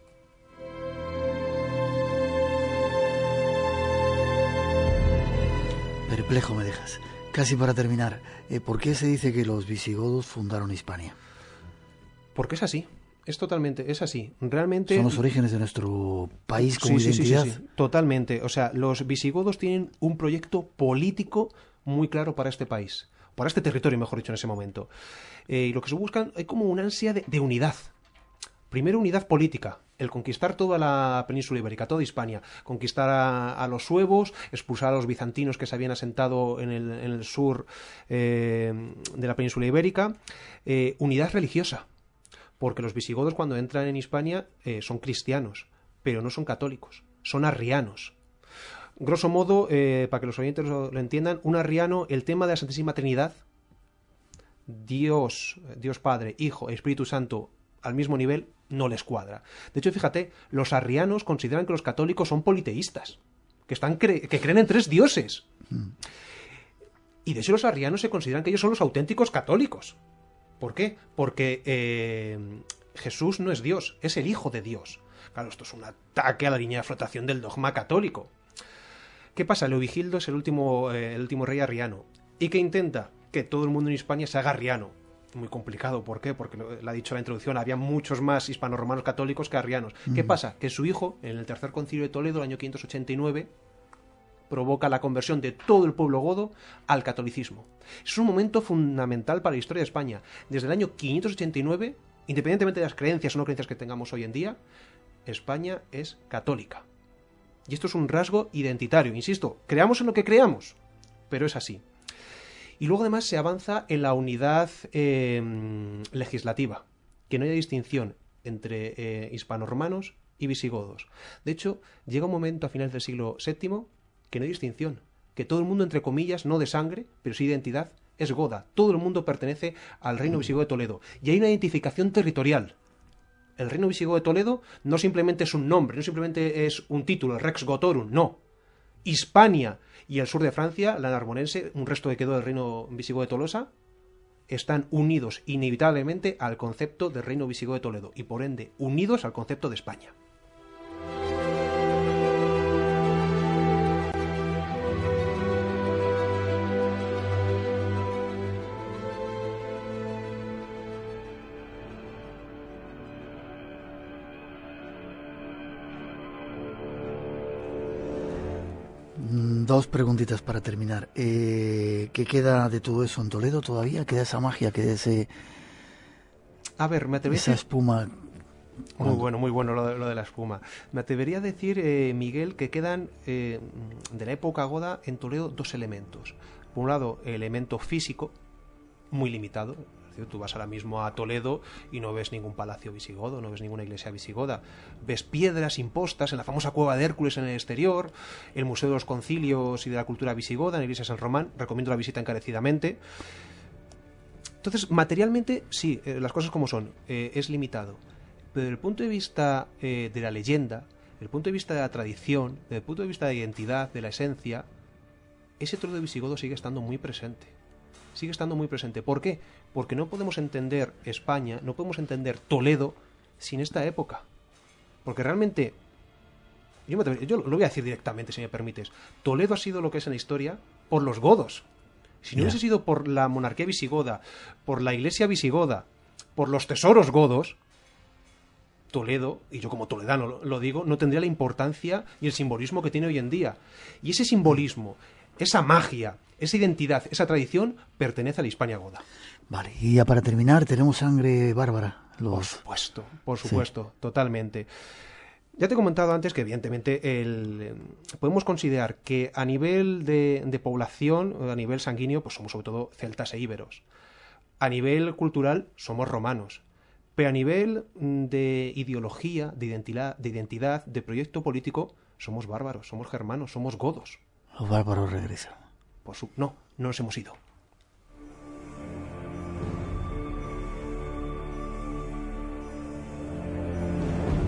Perplejo me dejas. Casi para terminar, eh, ¿por qué se dice que los visigodos fundaron Hispania? Porque es así. Es totalmente, es así. Realmente son los orígenes de nuestro país como sí, identidad. Sí, sí, sí, sí. Totalmente. O sea, los visigodos tienen un proyecto político muy claro para este país, para este territorio, mejor dicho, en ese momento. Eh, y lo que se buscan es como una ansia de, de unidad. Primero, unidad política, el conquistar toda la península ibérica, toda Hispania, conquistar a, a los suevos, expulsar a los bizantinos que se habían asentado en el, en el sur eh, de la península ibérica. Eh, unidad religiosa, porque los visigodos cuando entran en Hispania eh, son cristianos, pero no son católicos, son arrianos. Grosso modo, eh, para que los oyentes lo, lo entiendan, un arriano, el tema de la Santísima Trinidad, Dios, Dios Padre, Hijo, Espíritu Santo, al mismo nivel, no les cuadra. De hecho, fíjate, los arrianos consideran que los católicos son politeístas, que, están cre- que creen en tres dioses. Mm. Y de hecho los arrianos se consideran que ellos son los auténticos católicos. ¿Por qué? Porque eh, Jesús no es Dios, es el Hijo de Dios. Claro, esto es un ataque a la línea de flotación del dogma católico. ¿Qué pasa? Leovigildo es el último, eh, el último rey arriano. ¿Y qué intenta? Que todo el mundo en Hispania se haga arriano. Muy complicado, ¿por qué? Porque lo, lo ha dicho en la introducción, había muchos más hispano-romanos católicos que arrianos. Mm. ¿Qué pasa? Que su hijo, en el tercer concilio de Toledo, el año quinientos ochenta y nueve, provoca la conversión de todo el pueblo godo al catolicismo. Es un momento fundamental para la historia de España. Desde el año quinientos ochenta y nueve, independientemente de las creencias o no creencias que tengamos hoy en día, España es católica. Y esto es un rasgo identitario, insisto, creamos en lo que creamos, pero es así. Y luego además se avanza en la unidad eh, legislativa, que no haya distinción entre eh, hispano-romanos y visigodos. De hecho, llega un momento a finales del siglo séptimo que no hay distinción, que todo el mundo, entre comillas, no de sangre, pero sí de identidad, es goda. Todo el mundo pertenece al reino visigodo de Toledo. Y hay una identificación territorial. El reino visigodo de Toledo no simplemente es un nombre, no simplemente es un título, el Rex Gotorum, no. Hispania y el sur de Francia, la Narbonense, un resto que quedó del reino visigodo de Tolosa, están unidos inevitablemente al concepto del reino visigodo de Toledo y por ende unidos al concepto de España. Dos preguntitas para terminar. Eh, ¿Qué queda de todo eso en Toledo todavía? ¿Queda esa magia? ¿Queda ese... A ver, me atrevería... esa espuma? Muy bueno, muy bueno lo de, lo de la espuma. Me atrevería a decir, eh, Miguel, que quedan eh, de la época goda en Toledo dos elementos. Por un lado, el elemento físico, muy limitado. Es decir, tú vas ahora mismo a Toledo y no ves ningún palacio visigodo, no ves ninguna iglesia visigoda. Ves piedras impostas en la famosa cueva de Hércules en el exterior, el Museo de los Concilios y de la Cultura Visigoda, en la iglesia de San Román. Recomiendo la visita encarecidamente. Entonces, materialmente, sí, eh, las cosas como son, eh, es limitado. Pero desde el punto de vista eh, de la leyenda, desde el punto de vista de la tradición, desde el punto de vista de la identidad, de la esencia, ese Toledo visigodo sigue estando muy presente. Sigue estando muy presente. ¿Por qué? Porque no podemos entender España, no podemos entender Toledo sin esta época. Porque realmente, yo, me, yo lo voy a decir directamente, si me permites, Toledo ha sido lo que es en la historia por los godos. Si no yeah. hubiese sido por la monarquía visigoda, por la iglesia visigoda, por los tesoros godos, Toledo, y yo como toledano lo, lo digo, no tendría la importancia y el simbolismo que tiene hoy en día. Y ese simbolismo, esa magia, esa identidad, esa tradición, pertenece a la Hispania goda. Vale, y ya para terminar, tenemos sangre bárbara. Los... Por supuesto, por supuesto, sí. Totalmente. Ya te he comentado antes que evidentemente el, podemos considerar que a nivel de, de población, a nivel sanguíneo, pues somos sobre todo celtas e íberos. A nivel cultural somos romanos. Pero a nivel de ideología, de identidad, de identidad, de proyecto político, somos bárbaros, somos germanos, somos godos. Los bárbaros regresan. Por su... No, no nos hemos ido.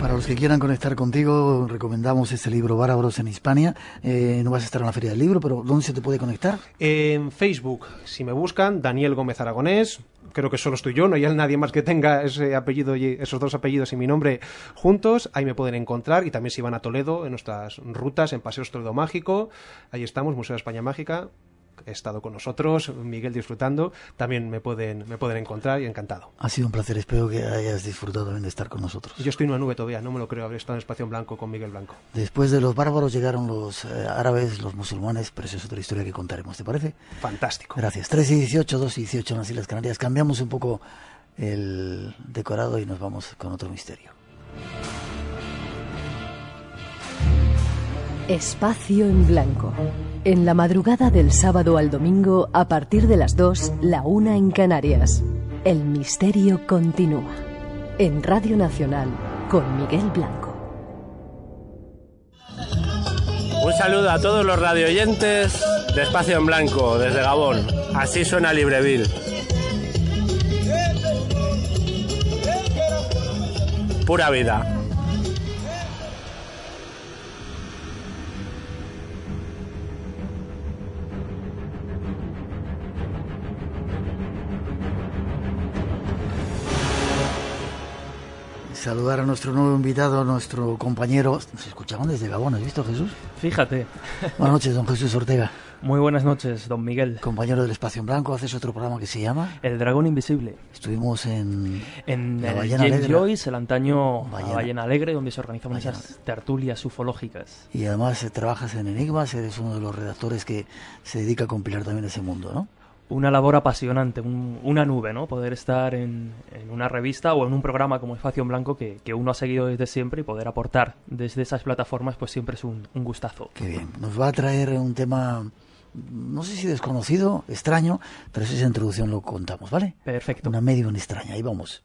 Para los que quieran conectar contigo, recomendamos este libro, Bárbaros en Hispania. Eh, no vas a estar en la Feria del Libro, pero ¿dónde se te puede conectar? En Facebook, si me buscan, Daniel Gómez Aragonés. Creo que solo estoy yo, no hay nadie más que tenga ese apellido y esos dos apellidos y mi nombre juntos. Ahí me pueden encontrar, y también si van a Toledo, en nuestras rutas, en Paseos Toledo Mágico, ahí estamos, Museo de España Mágica. He estado con nosotros, Miguel disfrutando, también me pueden, me pueden encontrar y encantado. Ha sido un placer, espero que hayas disfrutado también de estar con nosotros. Yo estoy en una nube todavía, no me lo creo, haber estado en Espacio en Blanco con Miguel Blanco. Después de los bárbaros llegaron los eh, árabes, los musulmanes, pero eso es otra historia que contaremos, ¿te parece? Fantástico. Gracias. tres y dieciocho, dos y dieciocho en las Islas Canarias. Cambiamos un poco el decorado y nos vamos con otro misterio. Espacio en Blanco. En la madrugada del sábado al domingo, a partir de las dos, la una en Canarias. El misterio continúa. En Radio Nacional, con Miguel Blanco. Un saludo a todos los radioyentes de Espacio en Blanco, desde Gabón. Así suena Libreville. Pura vida. Saludar a nuestro nuevo invitado, a nuestro compañero. Nos escuchaban desde Gabón, ¿has visto, Jesús? Fíjate. Buenas noches, don Jesús Ortega. Muy buenas noches, don Miguel. Compañero del Espacio en Blanco, haces otro programa que se llama El Dragón Invisible. Estuvimos en, en la el Ballena James Alegre. Joyce, el antaño Ballena. Ballena Alegre, donde se organizan Ballena. esas tertulias ufológicas. Y además eh, trabajas en Enigmas, eres uno de los redactores que se dedica a compilar también ese mundo, ¿no? Una labor apasionante, un, una nube, ¿no? Poder estar en, en una revista o en un programa como Espacio en Blanco que, que uno ha seguido desde siempre, y poder aportar desde esas plataformas, pues siempre es un, un gustazo. Qué bien. Nos va a traer un tema, no sé si desconocido, extraño, pero esa introducción lo contamos, ¿vale? Perfecto. Una medium extraña, ahí vamos.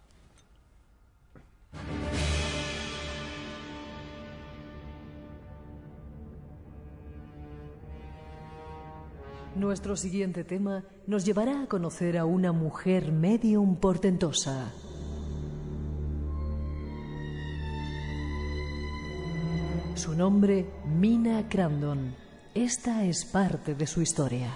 Nuestro siguiente tema nos llevará a conocer a una mujer medium portentosa. Su nombre, Mina Crandon. Esta es parte de su historia.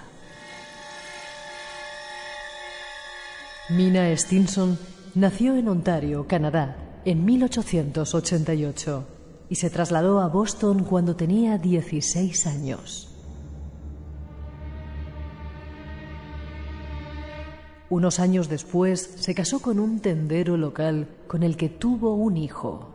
Mina Stinson nació en Ontario, Canadá, en mil ochocientos ochenta y ocho y se trasladó a Boston cuando tenía dieciséis años. Unos años después se casó con un tendero local con el que tuvo un hijo.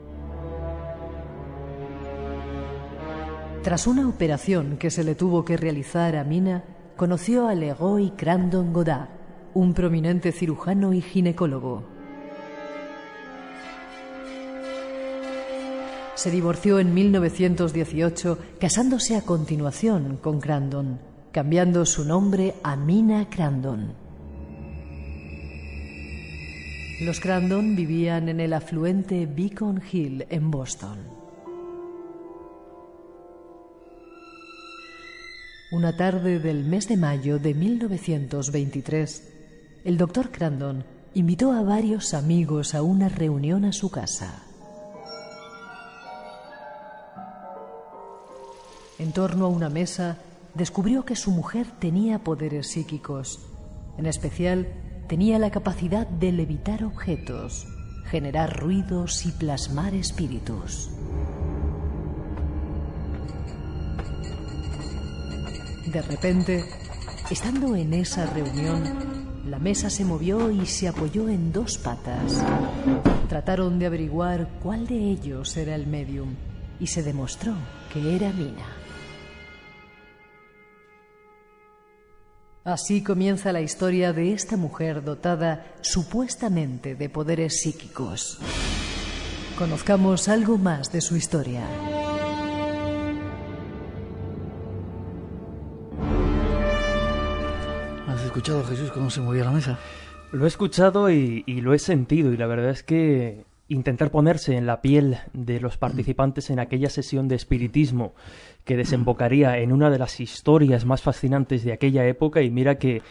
Tras una operación que se le tuvo que realizar a Mina, conoció a Leroy Crandon Godard, un prominente cirujano y ginecólogo. Se divorció en mil novecientos dieciocho, casándose a continuación con Crandon, cambiando su nombre a Mina Crandon. Los Crandon vivían en el afluente Beacon Hill, en Boston. Una tarde del mes de mayo de mil novecientos veintitrés, el doctor Crandon invitó a varios amigos a una reunión a su casa. En torno a una mesa, descubrió que su mujer tenía poderes psíquicos. En especial, tenía la capacidad de levitar objetos, generar ruidos y plasmar espíritus. De repente, estando en esa reunión, la mesa se movió y se apoyó en dos patas. Trataron de averiguar cuál de ellos era el medium y se demostró que era Mina. Así comienza la historia de esta mujer dotada supuestamente de poderes psíquicos. Conozcamos algo más de su historia. ¿Has escuchado, Jesús, cómo se movía la mesa? Lo he escuchado y, y lo he sentido, y la verdad es que intentar ponerse en la piel de los participantes en aquella sesión de espiritismo que desembocaría en una de las historias más fascinantes de aquella época, y mira que,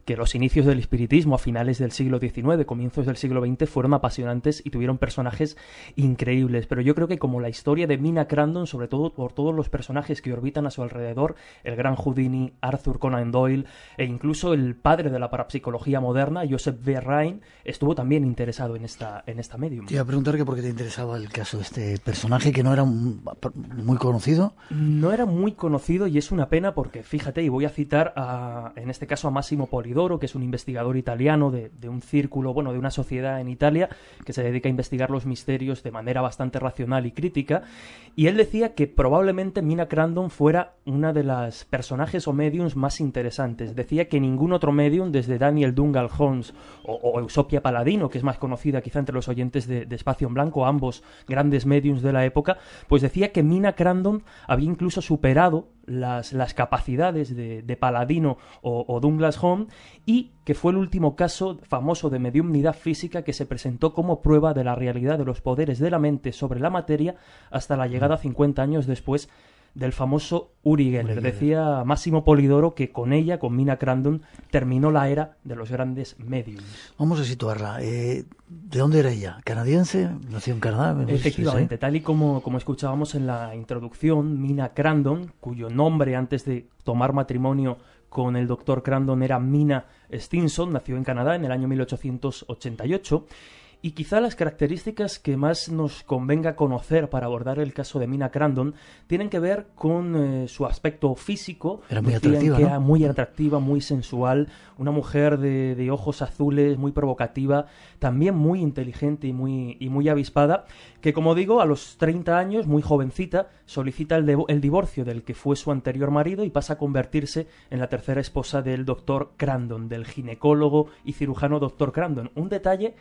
que los inicios del espiritismo a finales del siglo diecinueve, comienzos del siglo veinte, fueron apasionantes y tuvieron personajes increíbles. Pero yo creo que como la historia de Mina Crandon, sobre todo por todos los personajes que orbitan a su alrededor, el gran Houdini, Arthur Conan Doyle e incluso el padre de la parapsicología moderna, Joseph B. Rhine, estuvo también interesado en esta, en esta medium. Te iba a preguntar que por qué te interesaba el caso de este personaje que no era muy conocido. No era muy conocido y es una pena porque, fíjate, y voy a citar a, en este caso a Massimo Polidoro, que es un investigador italiano de, de un círculo, bueno, de una sociedad en Italia que se dedica a investigar los misterios de manera bastante racional y crítica, y él decía que probablemente Mina Crandon fuera una de las personajes o mediums más interesantes. Decía que ningún otro medium, desde Daniel Dungal Holmes o, o Eusopia Paladino, que es más conocida quizá entre los oyentes de, de Espacio en Blanco, ambos grandes mediums de la época, pues decía que Mina Crandon había incluso superado las, las capacidades de, de Paladino o, o Douglas Home, y que fue el último caso famoso de mediumnidad física que se presentó como prueba de la realidad de los poderes de la mente sobre la materia hasta la llegada cincuenta años después del famoso Uri Geller. Decía Massimo Polidoro que con ella, con Mina Crandon, terminó la era de los grandes mediums. Vamos a situarla. Eh, ¿De dónde era ella? ¿Canadiense? ¿Nació en Canadá? Efectivamente, tal y como, como escuchábamos en la introducción, Mina Crandon, cuyo nombre antes de tomar matrimonio con el doctor Crandon era Mina Stinson, nació en Canadá en el año mil ochocientos ochenta y ocho. Y quizá las características que más nos convenga conocer para abordar el caso de Mina Crandon tienen que ver con eh, su aspecto físico. Era muy Decían atractiva, que ¿no? era muy atractiva, muy sensual, una mujer de, de ojos azules, muy provocativa, también muy inteligente y muy, y muy avispada, que, como digo, a los treinta años, muy jovencita, solicita el, de, el divorcio del que fue su anterior marido y pasa a convertirse en la tercera esposa del doctor Crandon, del ginecólogo y cirujano doctor Crandon. Un detalle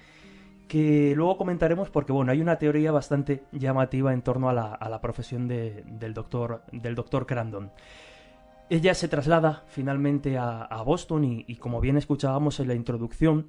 que luego comentaremos porque, bueno, hay una teoría bastante llamativa en torno a la, a la profesión de, del doctor del doctor Crandon. Ella se traslada finalmente a, a Boston y, y, como bien escuchábamos en la introducción,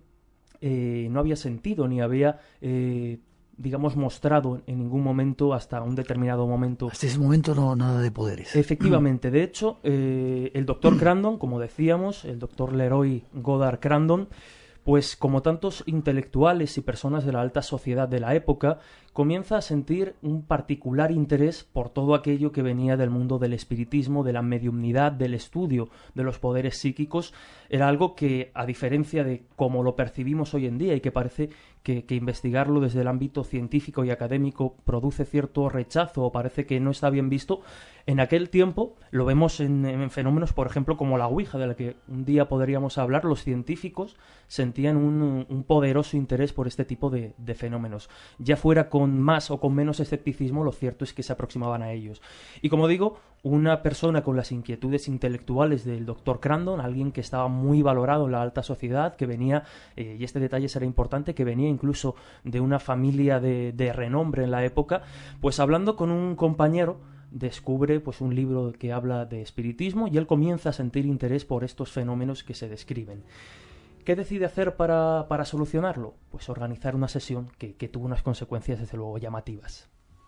eh, no había sentido ni había, eh, digamos, mostrado en ningún momento hasta un determinado momento. Hasta ese momento no nada de poderes. Efectivamente. De hecho, eh, el doctor Crandon, como decíamos, el doctor Leroy Goddard Crandon, pues como tantos intelectuales y personas de la alta sociedad de la época, comienza a sentir un particular interés por todo aquello que venía del mundo del espiritismo, de la mediumnidad, del estudio de los poderes psíquicos. Era algo que, a diferencia de cómo lo percibimos hoy en día y que parece que, que investigarlo desde el ámbito científico y académico produce cierto rechazo o parece que no está bien visto, en aquel tiempo lo vemos en, en fenómenos, por ejemplo, como la Ouija, de la que un día podríamos hablar. Los científicos sentían un, un poderoso interés por este tipo de, de fenómenos. Ya fuera con más o con menos escepticismo, lo cierto es que se aproximaban a ellos. Y como digo, una persona con las inquietudes intelectuales del doctor Crandon, alguien que estaba muy valorado en la alta sociedad, que venía, eh, y este detalle será importante, que venía incluso de una familia de, de renombre en la época, pues hablando con un compañero, descubre pues un libro que habla de espiritismo y él comienza a sentir interés por estos fenómenos que se describen. ¿Qué decide hacer para, para solucionarlo? Pues organizar una sesión que, que tuvo unas consecuencias desde luego llamativas.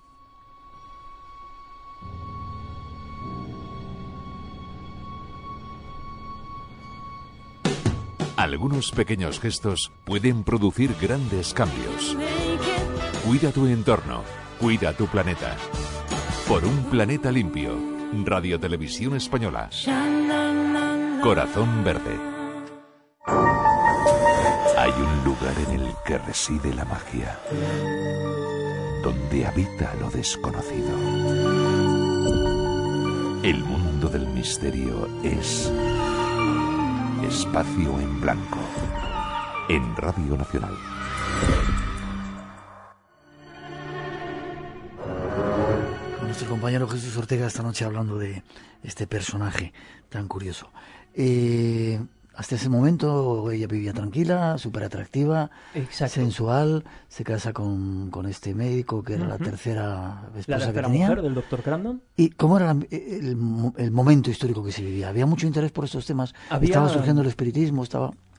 Algunos pequeños gestos pueden producir grandes cambios. Cuida tu entorno, cuida tu planeta. Por un planeta limpio. Radio Televisión Española. Corazón Verde. Hay un lugar en el que reside la magia, donde habita lo desconocido. El mundo del misterio es Espacio en Blanco, en Radio Nacional. Nuestro compañero Jesús Ortega esta noche hablando de este personaje tan curioso. Eh, hasta ese momento ella vivía tranquila, súper atractiva, Exacto. sensual, se casa con, con este médico que era uh-huh. la tercera esposa la tercera que tenía. mujer del doctor Crandon. ¿Y cómo era el, el, el momento histórico que se vivía? ¿Había mucho interés por estos temas? Había... ¿Estaba surgiendo el espiritismo? ¿Estaba...?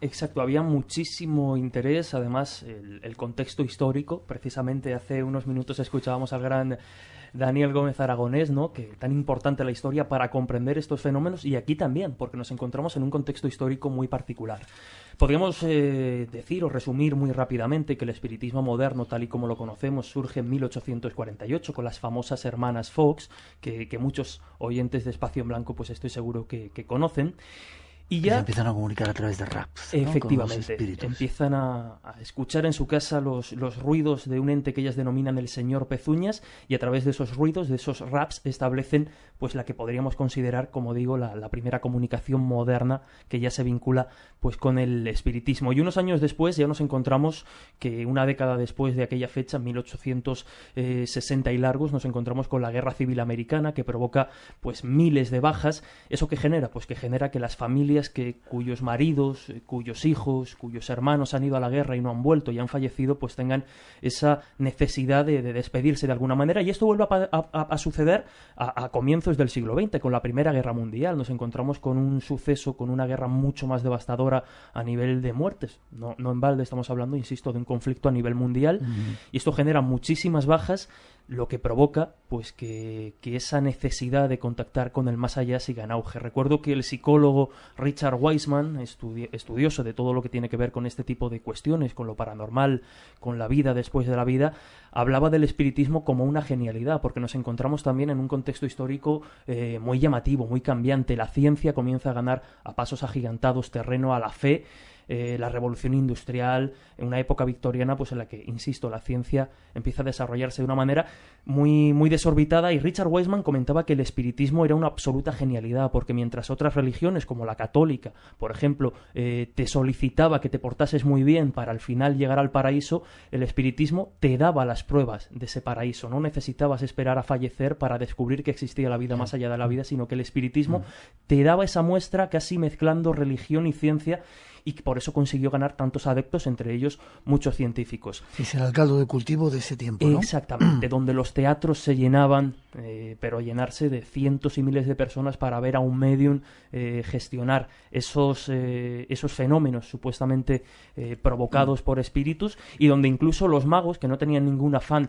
Exacto, había muchísimo interés, además el, el contexto histórico. Precisamente hace unos minutos escuchábamos al gran Daniel Gómez Aragonés, ¿no? Que tan importante la historia para comprender estos fenómenos, y aquí también, porque nos encontramos en un contexto histórico muy particular. Podríamos eh, decir o resumir muy rápidamente que el espiritismo moderno, tal y como lo conocemos, surge en mil ochocientos cuarenta y ocho con las famosas hermanas Fox, que, que muchos oyentes de Espacio en Blanco pues estoy seguro que, que conocen. Y ya se empiezan a comunicar a través de raps, ¿no? Efectivamente, empiezan a, a escuchar en su casa los, los ruidos de un ente que ellas denominan el señor Pezuñas, y a través de esos ruidos, de esos raps, establecen pues la que podríamos considerar, como digo, la, la primera comunicación moderna que ya se vincula pues con el espiritismo. Y unos años después ya nos encontramos que una década después de aquella fecha, mil ochocientos sesenta y largos, nos encontramos con la Guerra Civil Americana, que provoca pues miles de bajas. ¿Eso qué genera? Pues que genera que las familias que cuyos maridos, eh, cuyos hijos, cuyos hermanos han ido a la guerra y no han vuelto y han fallecido, pues tengan esa necesidad de, de despedirse de alguna manera. Y esto vuelve a, a, a suceder a, a comienzos del siglo veinte, con la Primera Guerra Mundial. Nos encontramos con un suceso, con una guerra mucho más devastadora a nivel de muertes. No, no en balde estamos hablando, insisto, de un conflicto a nivel mundial. Uh-huh. Y esto genera muchísimas bajas, lo que provoca pues que, que esa necesidad de contactar con el más allá siga en auge. Recuerdo que el psicólogo Richard Wiseman, estudi- estudioso de todo lo que tiene que ver con este tipo de cuestiones, con lo paranormal, con la vida después de la vida, hablaba del espiritismo como una genialidad, porque nos encontramos también en un contexto histórico eh, muy llamativo, muy cambiante. La ciencia comienza a ganar a pasos agigantados terreno a la fe. Eh, la revolución industrial, en una época victoriana pues en la que, insisto, la ciencia empieza a desarrollarse de una manera muy, muy desorbitada, y Richard Wiseman comentaba que el espiritismo era una absoluta genialidad, porque mientras otras religiones, como la católica, por ejemplo, eh, te solicitaba que te portases muy bien para al final llegar al paraíso, el espiritismo te daba las pruebas de ese paraíso. No necesitabas esperar a fallecer para descubrir que existía la vida más allá de la vida, sino que el espiritismo te daba esa muestra, casi mezclando religión y ciencia, y por eso consiguió ganar tantos adeptos, entre ellos muchos científicos. Es el caldo de cultivo de ese tiempo, ¿no? Exactamente, donde los teatros se llenaban, eh, pero llenarse de cientos y miles de personas para ver a un medium eh, gestionar esos, eh, esos fenómenos supuestamente eh, provocados por espíritus, y donde incluso los magos, que no tenían ningún afán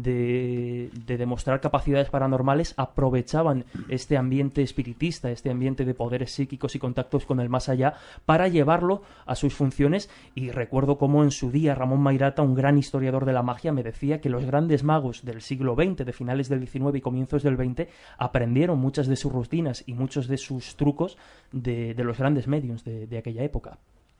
de, de demostrar capacidades paranormales, aprovechaban este ambiente espiritista, este ambiente de poderes psíquicos y contactos con el más allá, para llevarlo a sus funciones. Y recuerdo cómo en su día Ramón Mairata, un gran historiador de la magia, me decía que los grandes magos del siglo veinte, de finales del diecinueve y comienzos del veinte, aprendieron muchas de sus rutinas y muchos de sus trucos de, de los grandes mediums de, de aquella época.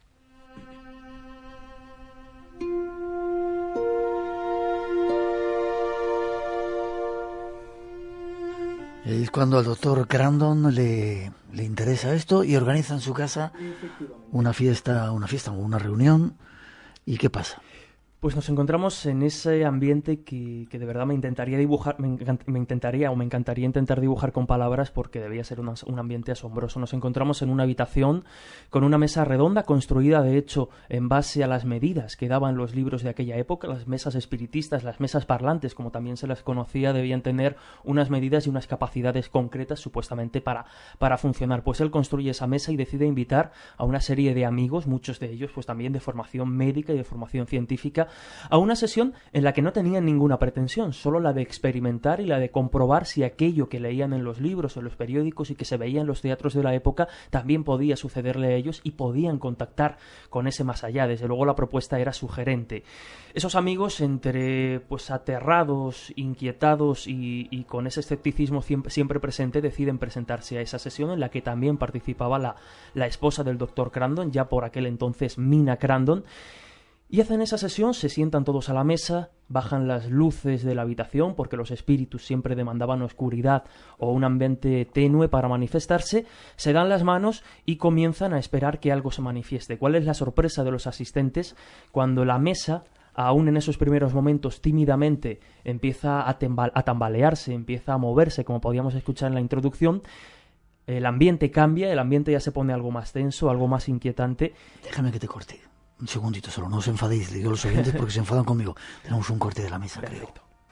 Es cuando al doctor Crandon le, le interesa esto y organiza en su casa una fiesta, una fiesta o una reunión. ¿Y qué pasa? Pues nos encontramos en ese ambiente que, que de verdad me intentaría dibujar, me, me intentaría o me encantaría intentar dibujar con palabras, porque debía ser una, un ambiente asombroso. Nos encontramos en una habitación con una mesa redonda, construida de hecho en base a las medidas que daban los libros de aquella época. Las mesas espiritistas, las mesas parlantes, como también se las conocía, debían tener unas medidas y unas capacidades concretas supuestamente para, para funcionar. Pues él construye esa mesa y decide invitar a una serie de amigos, muchos de ellos pues también de formación médica y de formación científica, a una sesión en la que no tenían ninguna pretensión, solo la de experimentar y la de comprobar si aquello que leían en los libros, en los periódicos y que se veía en los teatros de la época también podía sucederle a ellos y podían contactar con ese más allá. Desde luego la propuesta era sugerente. Esos amigos, entre pues aterrados, inquietados y, y con ese escepticismo siempre, siempre presente, deciden presentarse a esa sesión, en la que también participaba la, la esposa del doctor Crandon, ya por aquel entonces Mina Crandon. Y hacen esa sesión, se sientan todos a la mesa, bajan las luces de la habitación, porque los espíritus siempre demandaban oscuridad o un ambiente tenue para manifestarse, se dan las manos y comienzan a esperar que algo se manifieste. ¿Cuál es la sorpresa de los asistentes cuando la mesa, aún en esos primeros momentos tímidamente, empieza a, tembal- a tambalearse, empieza a moverse, como podíamos escuchar en la introducción? El ambiente cambia, el ambiente ya se pone algo más tenso, algo más inquietante. Déjame que te corte. Un segundito solo, no os enfadéis, le digo a los oyentes porque se enfadan conmigo. Tenemos un corte de la mesa, Perfecto. creo.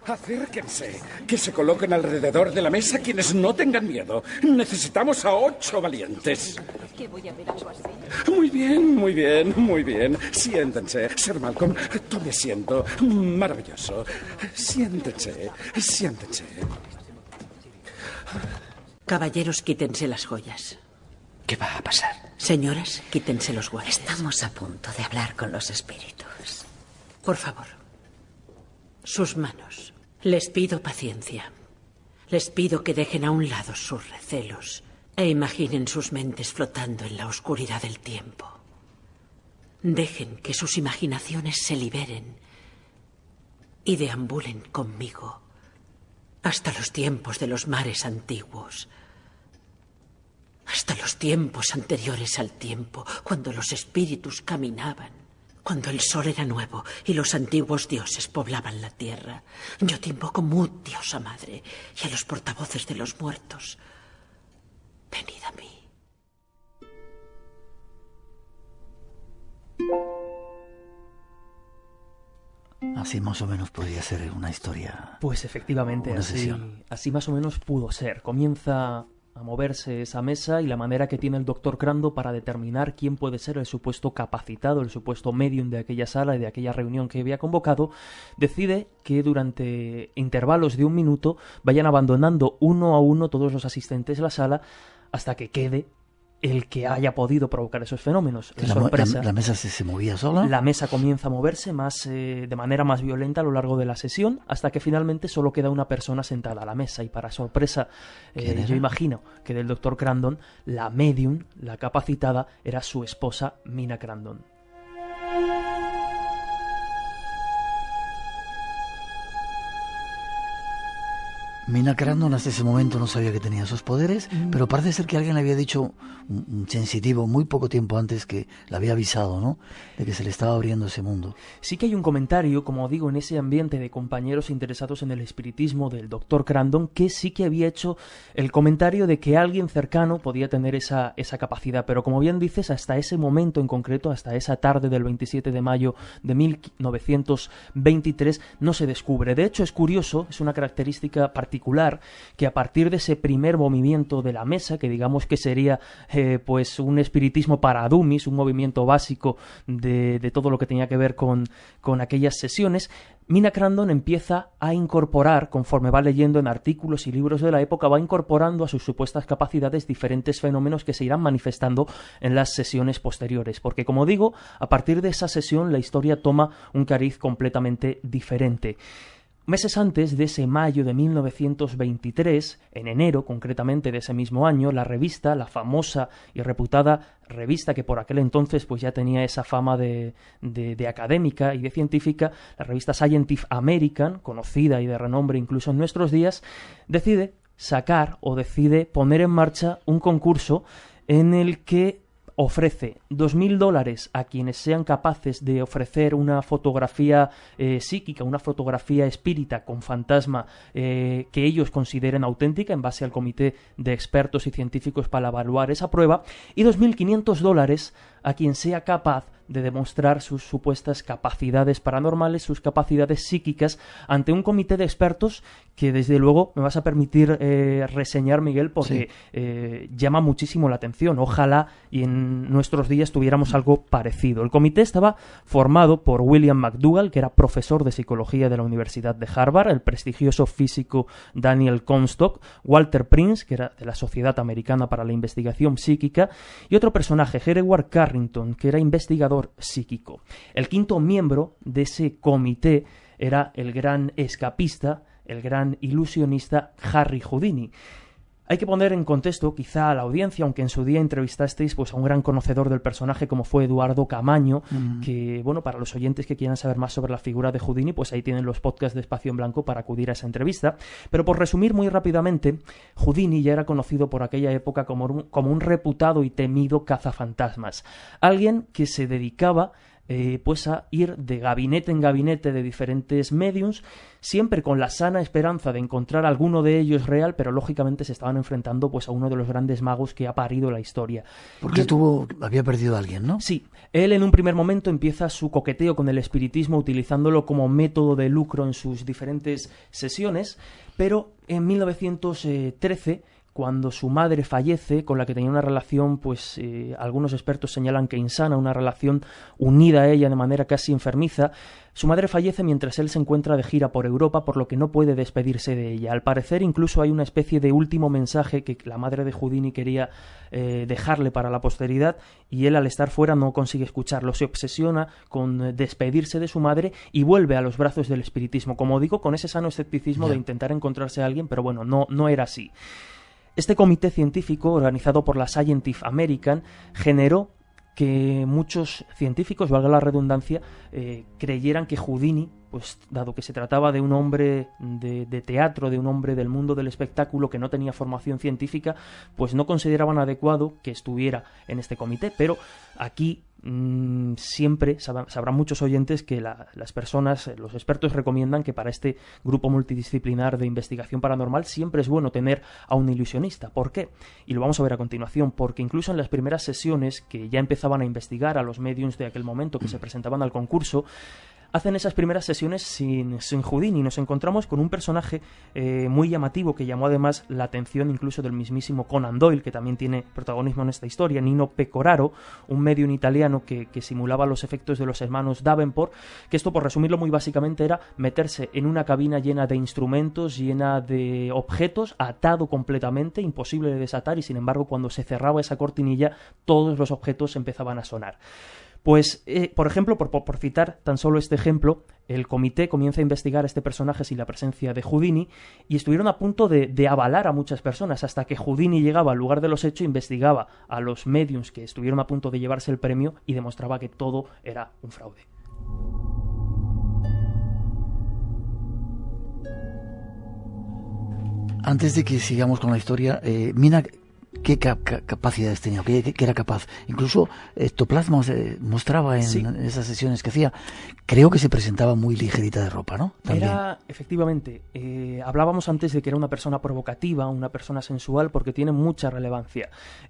Acérquense, que se coloquen alrededor de la mesa quienes no tengan miedo. Necesitamos a ocho valientes. ¿Qué voy a ver algo así? Muy bien, muy bien, muy bien. Siéntense. Sir Malcolm, tome asiento. Maravilloso. Siéntense, siéntense. Caballeros, quítense las joyas. ¿Qué va a pasar? Señoras, quítense los guantes. Estamos a punto de hablar con los espíritus. Por favor. Sus manos. Les pido paciencia. Les pido que dejen a un lado sus recelos e imaginen sus mentes flotando en la oscuridad del tiempo. Dejen que sus imaginaciones se liberen y deambulen conmigo hasta los tiempos de los mares antiguos, hasta los tiempos anteriores al tiempo, cuando los espíritus caminaban, cuando el sol era nuevo y los antiguos dioses poblaban la tierra. Yo te invoco, Mut, diosa madre, y a los portavoces de los muertos. Venid a mí. Así más o menos podría ser una historia. Pues efectivamente, así, así más o menos pudo ser. Comienza a moverse esa mesa y la manera que tiene el doctor Crandon para determinar quién puede ser el supuesto capacitado, el supuesto medium de aquella sala y de aquella reunión que había convocado, decide que durante intervalos de un minuto vayan abandonando uno a uno todos los asistentes de la sala hasta que quede el que haya podido provocar esos fenómenos. La, sorpresa, la, la mesa se, se movía sola. La mesa comienza a moverse más eh, de manera más violenta a lo largo de la sesión, hasta que finalmente solo queda una persona sentada a la mesa. Y para sorpresa, eh, yo imagino que del doctor Crandon, la medium, la capacitada, era su esposa Mina Crandon. Mina Crandon hasta ese momento no sabía que tenía esos poderes, mm. pero parece ser que alguien le había dicho, un sensitivo, muy poco tiempo antes, que le había avisado, ¿no?, de que se le estaba abriendo ese mundo. Sí que hay un comentario, como digo, en ese ambiente de compañeros interesados en el espiritismo del doctor Crandon, que sí que había hecho el comentario de que alguien cercano podía tener esa, esa capacidad, pero como bien dices, hasta ese momento en concreto, hasta esa tarde del veintisiete de mayo de mil novecientos veintitrés, no se descubre. De hecho, es curioso, es una característica particular que a partir de ese primer movimiento de la mesa, que digamos que sería eh, pues un espiritismo para dummies, un movimiento básico de, de todo lo que tenía que ver con, con aquellas sesiones, Mina Crandon empieza a incorporar, conforme va leyendo en artículos y libros de la época, va incorporando a sus supuestas capacidades diferentes fenómenos que se irán manifestando en las sesiones posteriores, porque como digo, a partir de esa sesión la historia toma un cariz completamente diferente. Meses antes de ese mayo de mil novecientos veintitrés, en enero concretamente de ese mismo año, la revista, la famosa y reputada revista que por aquel entonces pues ya tenía esa fama de, de, de académica y de científica, la revista Scientific American, conocida y de renombre incluso en nuestros días, decide sacar o decide poner en marcha un concurso en el que ofrece dos mil dólares a quienes sean capaces de ofrecer una fotografía eh, psíquica, una fotografía espírita con fantasma eh, que ellos consideren auténtica en base al comité de expertos y científicos para evaluar esa prueba, y dos mil quinientos dólares a quien sea capaz de demostrar sus supuestas capacidades paranormales, sus capacidades psíquicas, ante un comité de expertos que desde luego me vas a permitir eh, reseñar, Miguel, porque sí. eh, llama muchísimo la atención. Ojalá y en nuestros días tuviéramos algo parecido. El comité estaba formado por William McDougall, que era profesor de psicología de la Universidad de Harvard, el prestigioso físico Daniel Comstock, Walter Prince, que era de la Sociedad Americana para la Investigación Psíquica, y otro personaje, Hereward Carrington, que era investigador psíquico. El quinto miembro de ese comité era el gran escapista, el gran ilusionista Harry Houdini. Hay que poner en contexto quizá a la audiencia, aunque en su día entrevistasteis pues a un gran conocedor del personaje como fue Eduardo Camaño, mm. que, bueno, para los oyentes que quieran saber más sobre la figura de Houdini, pues ahí tienen los podcasts de Espacio en Blanco para acudir a esa entrevista. Pero por resumir muy rápidamente, Houdini ya era conocido por aquella época como un, como un reputado y temido cazafantasmas. Alguien que se dedicaba eh, pues a ir de gabinete en gabinete de diferentes mediums, siempre con la sana esperanza de encontrar alguno de ellos real, pero lógicamente se estaban enfrentando pues a uno de los grandes magos que ha parido la historia. Porque él tuvo, había perdido a alguien, ¿no? Sí, él en un primer momento empieza su coqueteo con el espiritismo utilizándolo como método de lucro en sus diferentes sesiones, pero en mil novecientos trece, cuando su madre fallece, con la que tenía una relación, pues eh, algunos expertos señalan que insana, una relación unida a ella de manera casi enfermiza, su madre fallece mientras él se encuentra de gira por Europa, por lo que no puede despedirse de ella. Al parecer, incluso hay una especie de último mensaje que la madre de Houdini quería eh, dejarle para la posteridad, y él, al estar fuera, no consigue escucharlo. Se obsesiona con despedirse de su madre y vuelve a los brazos del espiritismo, como digo, con ese sano escepticismo yeah. de intentar encontrarse a alguien, pero bueno, no, no era así. Este comité científico, organizado por la Scientific American, generó que muchos científicos, valga la redundancia, eh, creyeran que Houdini, pues dado que se trataba de un hombre de, de teatro, de un hombre del mundo del espectáculo que no tenía formación científica, pues no consideraban adecuado que estuviera en este comité. Pero aquí mmm, siempre sab- sabrán muchos oyentes que la, las personas, los expertos recomiendan que para este grupo multidisciplinar de investigación paranormal siempre es bueno tener a un ilusionista. ¿Por qué? Y lo vamos a ver a continuación, porque incluso en las primeras sesiones que ya empezaban a investigar a los mediums de aquel momento que se presentaban al concurso, hacen esas primeras sesiones sin, sin Houdini. Nos encontramos con un personaje eh, muy llamativo que llamó además la atención incluso del mismísimo Conan Doyle, que también tiene protagonismo en esta historia, Nino Pecoraro, un medium italiano que, que simulaba los efectos de los hermanos Davenport, que esto, por resumirlo muy básicamente, era meterse en una cabina llena de instrumentos, llena de objetos, atado completamente, imposible de desatar, y sin embargo cuando se cerraba esa cortinilla todos los objetos empezaban a sonar. Pues, eh, por ejemplo, por, por citar tan solo este ejemplo, el comité comienza a investigar a este personaje sin la presencia de Houdini, y estuvieron a punto de, de avalar a muchas personas, hasta que Houdini llegaba al lugar de los hechos, investigaba a los mediums que estuvieron a punto de llevarse el premio y demostraba que todo era un fraude. Antes de que sigamos con la historia, eh, Mina, ¿qué cap- capacidades tenía? ¿Qué, qué era capaz? Incluso ectoplasma se mostraba en, sí. en esas sesiones que hacía. Creo que se presentaba muy ligerita de ropa, ¿no? También. Era, efectivamente, eh, hablábamos antes de que era una persona provocativa, una persona sensual, porque tiene mucha relevancia.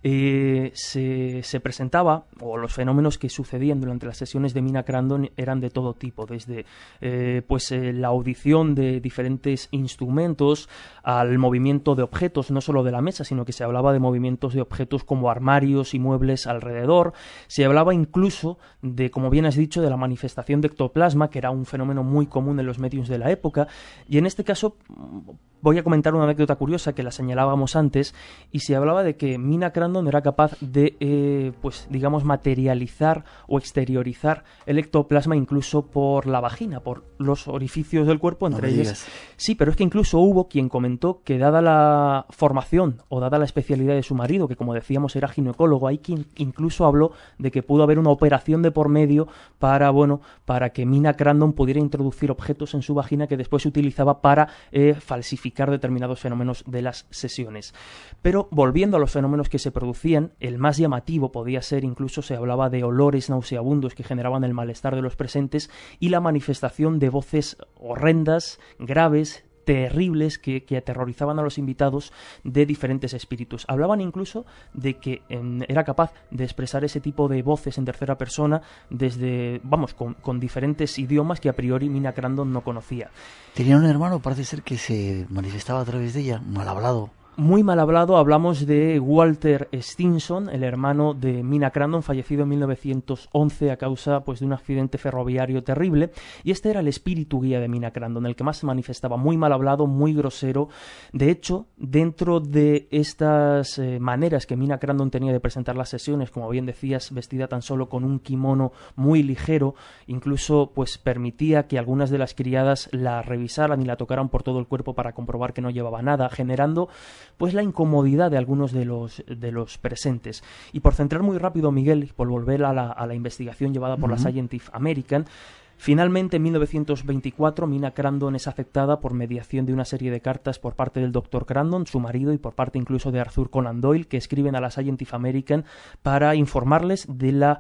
Eh, se, se presentaba, o los fenómenos que sucedían durante las sesiones de Mina Crandon eran de todo tipo, desde eh, pues eh, la audición de diferentes instrumentos al movimiento de objetos, no solo de la mesa, sino que se hablaba de movimientos de objetos como armarios y muebles alrededor. Se hablaba incluso de, como bien has dicho, de la manifestación de ectoplasma, que era un fenómeno muy común en los medios de la época, y en este caso voy a comentar una anécdota curiosa que la señalábamos antes, y se hablaba de que Mina Crandon era capaz de, eh, pues digamos, materializar o exteriorizar el ectoplasma incluso por la vagina, por los orificios del cuerpo, entre no ellos. Sí, pero es que incluso hubo quien comentó que, dada la formación o dada la especialidad de su marido, que como decíamos era ginecólogo, hay quien incluso habló de que pudo haber una operación de por medio para, bueno, para que Mina Crandon pudiera introducir objetos en su vagina que después se utilizaba para eh, falsificar determinados fenómenos de las sesiones. Pero volviendo a los fenómenos que se producían, el más llamativo podía ser, incluso se hablaba de olores nauseabundos que generaban el malestar de los presentes y la manifestación de voces horrendas, graves, terribles, que, que aterrorizaban a los invitados, de diferentes espíritus. Hablaban incluso de que en, era capaz de expresar ese tipo de voces en tercera persona desde, vamos, con, con diferentes idiomas que a priori Mina Crandon no conocía. Tenía un hermano, parece ser, que se manifestaba a través de ella, mal hablado. Muy mal hablado. Hablamos de Walter Stinson, el hermano de Mina Crandon, fallecido en mil novecientos once a causa pues de un accidente ferroviario terrible, y este era el espíritu guía de Mina Crandon, el que más se manifestaba, muy mal hablado, muy grosero. De hecho, dentro de estas eh, maneras que Mina Crandon tenía de presentar las sesiones, como bien decías, vestida tan solo con un kimono muy ligero, incluso pues permitía que algunas de las criadas la revisaran y la tocaran por todo el cuerpo para comprobar que no llevaba nada, generando pues la incomodidad de algunos de los, de los presentes. Y por centrar muy rápido, Miguel, por volver a la, a la investigación llevada por uh-huh. la Scientific American, finalmente en mil novecientos veinticuatro Mina Crandon es aceptada por mediación de una serie de cartas por parte del doctor Crandon, su marido, y por parte incluso de Arthur Conan Doyle, que escriben a la Scientific American para informarles de la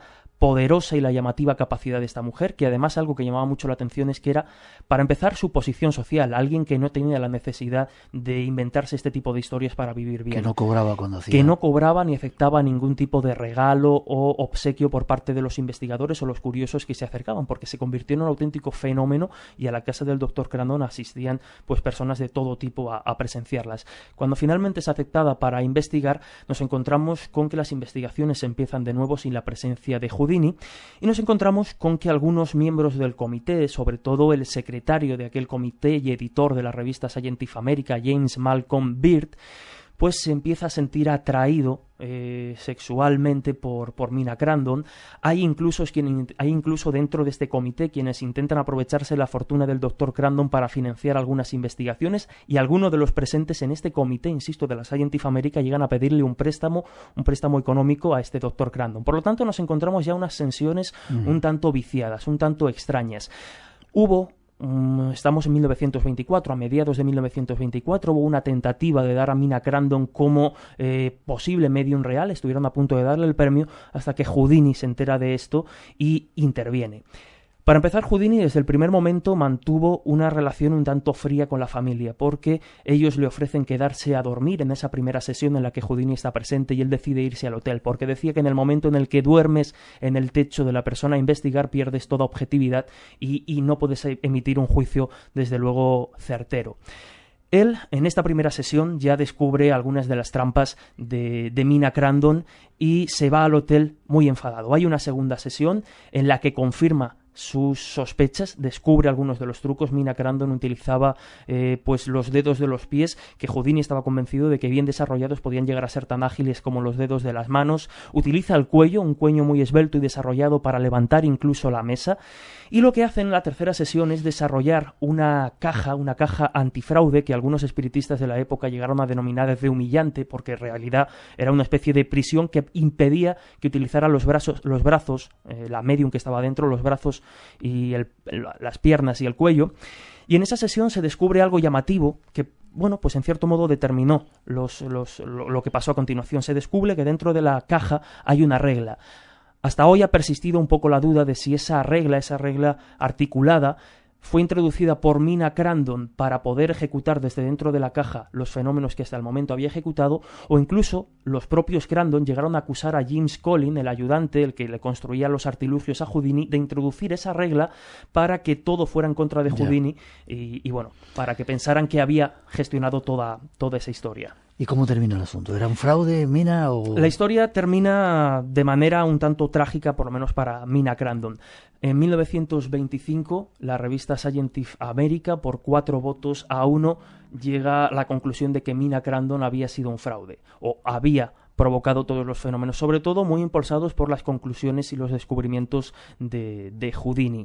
poderosa y la llamativa capacidad de esta mujer, que además algo que llamaba mucho la atención es que era, para empezar, su posición social, alguien que no tenía la necesidad de inventarse este tipo de historias para vivir bien. Que no cobraba cuando hacía. Que no cobraba ni aceptaba ningún tipo de regalo o obsequio por parte de los investigadores o los curiosos que se acercaban, porque se convirtió en un auténtico fenómeno y a la casa del doctor Crandon asistían pues personas de todo tipo a, a presenciarlas. Cuando finalmente es aceptada para investigar, nos encontramos con que las investigaciones empiezan de nuevo sin la presencia de Houdini, y nos encontramos con que algunos miembros del comité, sobre todo el secretario de aquel comité y editor de la revista Scientific America, James Malcolm Beard, pues se empieza a sentir atraído eh, sexualmente por, por Mina Crandon. Hay incluso, quien, hay incluso dentro de este comité quienes intentan aprovecharse de la fortuna del doctor Crandon para financiar algunas investigaciones, y algunos de los presentes en este comité, insisto, de la Scientific America, llegan a pedirle un préstamo, un préstamo económico a este doctor Crandon. Por lo tanto, nos encontramos ya unas tensiones uh-huh. un tanto viciadas, un tanto extrañas. Hubo Estamos en mil novecientos veinticuatro, a mediados de mil novecientos veinticuatro hubo una tentativa de dar a Mina Crandon como eh, posible medium real, estuvieron a punto de darle el premio hasta que Houdini se entera de esto y interviene. Para empezar, Houdini desde el primer momento mantuvo una relación un tanto fría con la familia, porque ellos le ofrecen quedarse a dormir en esa primera sesión en la que Houdini está presente y él decide irse al hotel, porque decía que en el momento en el que duermes en el techo de la persona a investigar pierdes toda objetividad y, y no puedes emitir un juicio desde luego certero. Él, en esta primera sesión, ya descubre algunas de las trampas de, de Mina Crandon y se va al hotel muy enfadado. Hay una segunda sesión en la que confirma sus sospechas, descubre algunos de los trucos. Mina Crandon utilizaba eh, pues los dedos de los pies, que Houdini estaba convencido de que bien desarrollados podían llegar a ser tan ágiles como los dedos de las manos. Utiliza el cuello, un cuello muy esbelto y desarrollado para levantar incluso la mesa. Y lo que hace en la tercera sesión es desarrollar una caja, una caja antifraude, que algunos espiritistas de la época llegaron a denominar de humillante, porque en realidad era una especie de prisión que impedía que utilizara los brazos, los brazos eh, la medium que estaba dentro, los brazos y el, las piernas y el cuello. Y en esa sesión se descubre algo llamativo que, bueno, pues en cierto modo determinó los, los, lo, lo que pasó a continuación. Se descubre que dentro de la caja hay una regla. Hasta hoy ha persistido un poco la duda de si esa regla, esa regla articulada, fue introducida por Mina Crandon para poder ejecutar desde dentro de la caja los fenómenos que hasta el momento había ejecutado, o incluso los propios Crandon llegaron a acusar a James Collin, el ayudante, el que le construía los artilugios a Houdini, de introducir esa regla para que todo fuera en contra de Houdini y, y bueno, para que pensaran que había gestionado toda, toda esa historia. ¿Y cómo terminó el asunto? ¿Era un fraude, Mina? O... La historia termina de manera un tanto trágica, por lo menos para Mina Crandon. En mil novecientos veinticinco, la revista Scientific America, por cuatro votos a uno, llega a la conclusión de que Mina Crandon había sido un fraude, o había provocado todos los fenómenos, sobre todo muy impulsados por las conclusiones y los descubrimientos de, de Houdini.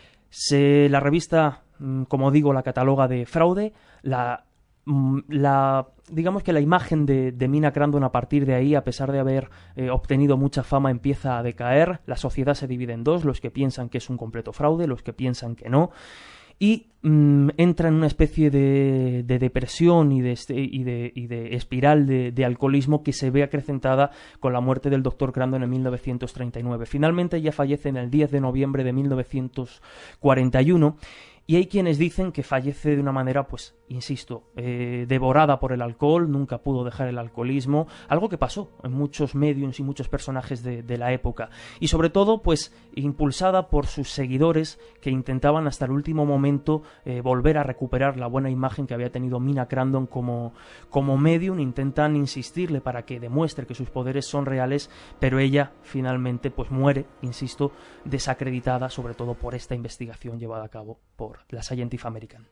Se, la revista, como digo, la cataloga de fraude, la... La, digamos que la imagen de, de Mina Crandon a partir de ahí, a pesar de haber eh, obtenido mucha fama, empieza a decaer. La sociedad se divide en dos, los que piensan que es un completo fraude, los que piensan que no, y mm, entra en una especie de, de depresión y de, este, y de, y de espiral de, de alcoholismo que se ve acrecentada con la muerte del doctor Crandon en mil novecientos treinta y nueve. Finalmente ella fallece en el diez de noviembre de mil novecientos cuarenta y uno. Y hay quienes dicen que fallece de una manera, pues, insisto, eh, devorada por el alcohol, nunca pudo dejar el alcoholismo, algo que pasó en muchos mediums y muchos personajes de, de la época. Y sobre todo, pues, impulsada por sus seguidores que intentaban hasta el último momento eh, volver a recuperar la buena imagen que había tenido Mina Crandon como, como medium. Intentan insistirle para que demuestre que sus poderes son reales, pero ella finalmente, pues, muere, insisto, desacreditada, sobre todo por esta investigación llevada a cabo por la Scientific American.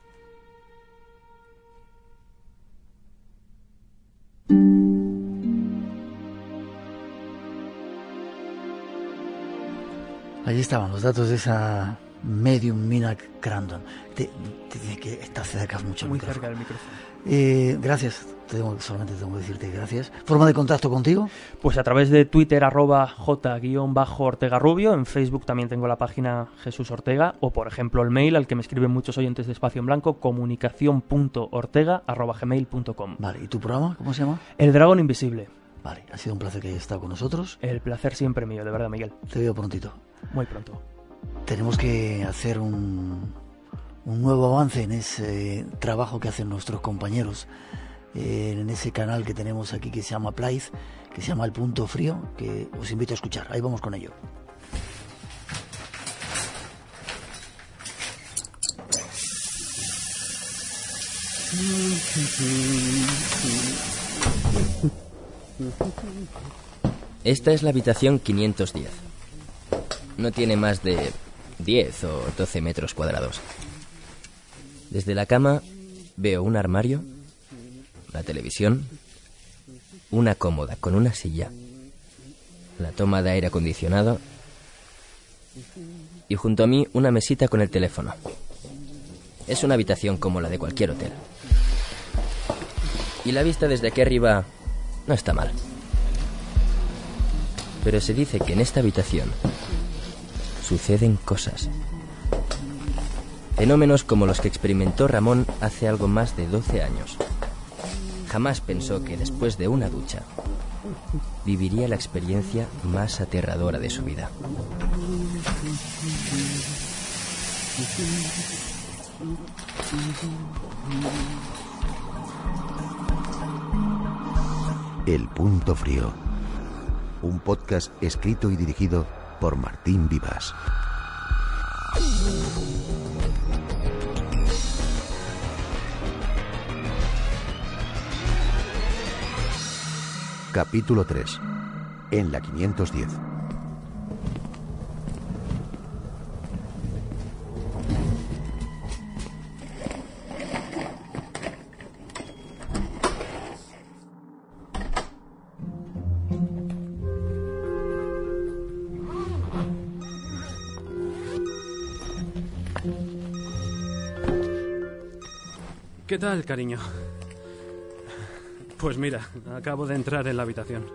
Allí estaban los datos de esa medium Mina Crandon. Te, te tiene que estar cerca mucho. Muy cerca del micrófono. Eh, gracias. Te tengo, solamente tengo que decirte gracias. ¿Forma de contacto contigo? Pues a través de Twitter, arroba j-ortega rubio. En Facebook también tengo la página Jesús Ortega. O, por ejemplo, el mail al que me escriben muchos oyentes de Espacio en Blanco, comunicación punto ortega arroba gmail punto com. Vale, ¿y tu programa cómo se llama? El Dragón Invisible. Vale, ha sido un placer que hayas estado con nosotros. El placer siempre mío, de verdad, Miguel. Te veo prontito. Muy pronto. Tenemos que hacer un, un nuevo avance en ese trabajo que hacen nuestros compañeros, eh, en ese canal que tenemos aquí que se llama Plaiz, que se llama El Punto Frío, que os invito a escuchar. Ahí vamos con ello. Esta es la habitación quinientos diez. No tiene más de diez o doce metros cuadrados. Desde la cama veo un armario, la televisión, una cómoda con una silla, la toma de aire acondicionado y junto a mí una mesita con el teléfono. Es una habitación como la de cualquier hotel. Y la vista desde aquí arriba no está mal. Pero se dice que en esta habitación suceden cosas. Fenómenos como los que experimentó Ramón hace algo más de doce años. Jamás pensó que después de una ducha viviría la experiencia más aterradora de su vida. El Punto Frío, un podcast escrito y dirigido por Martín Vivas. Capítulo tres. En la quinientos diez. ¿Qué tal, cariño? Pues mira, acabo de entrar en la habitación.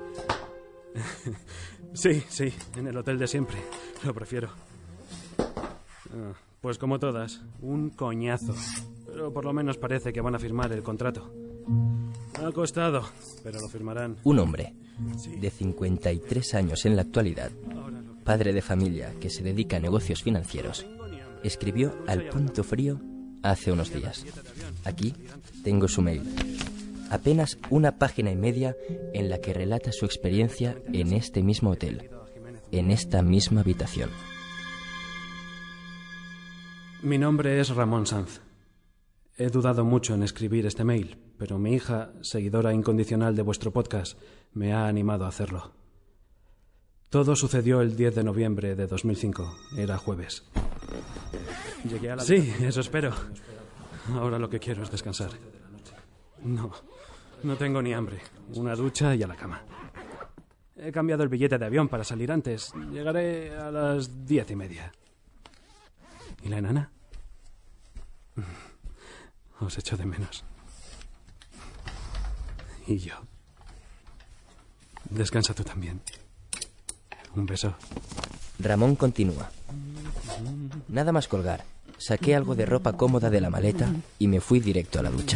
Sí, sí, en el hotel de siempre. Lo prefiero. Ah, pues como todas, un coñazo. Pero por lo menos parece que van a firmar el contrato. Ha costado, pero lo firmarán. Un hombre de cincuenta y tres años en la actualidad, padre de familia que se dedica a negocios financieros, escribió al Punto Frío hace unos días. Aquí tengo su mail. Apenas una página y media en la que relata su experiencia en este mismo hotel, en esta misma habitación. Mi nombre es Ramón Sanz. He dudado mucho en escribir este mail, pero mi hija, seguidora incondicional de vuestro podcast, me ha animado a hacerlo. Todo sucedió el diez de noviembre de dos mil cinco. Era jueves. Llegué a la... Sí, eso espero. Ahora lo que quiero es descansar. No, no tengo ni hambre. Una ducha y a la cama. He cambiado el billete de avión para salir antes. Llegaré a las diez y media. ¿Y la enana? Os echo de menos. Y yo. Descansa tú también. Un beso. Ramón continúa. Nada más colgar. Saqué algo de ropa cómoda de la maleta y me fui directo a la ducha.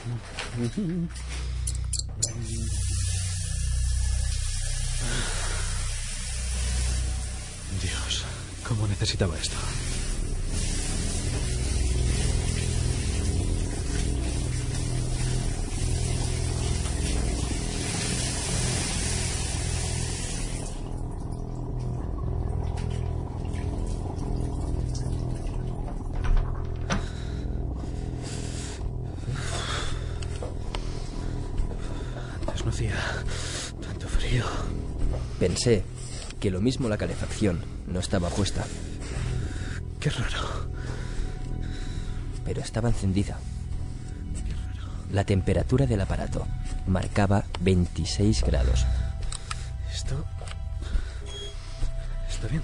Dios, cómo necesitaba esto. No hacía tanto frío. Pensé que lo mismo la calefacción no estaba puesta. Qué raro. Pero estaba encendida. La temperatura del aparato marcaba veintiséis grados. Esto... ¿Está bien?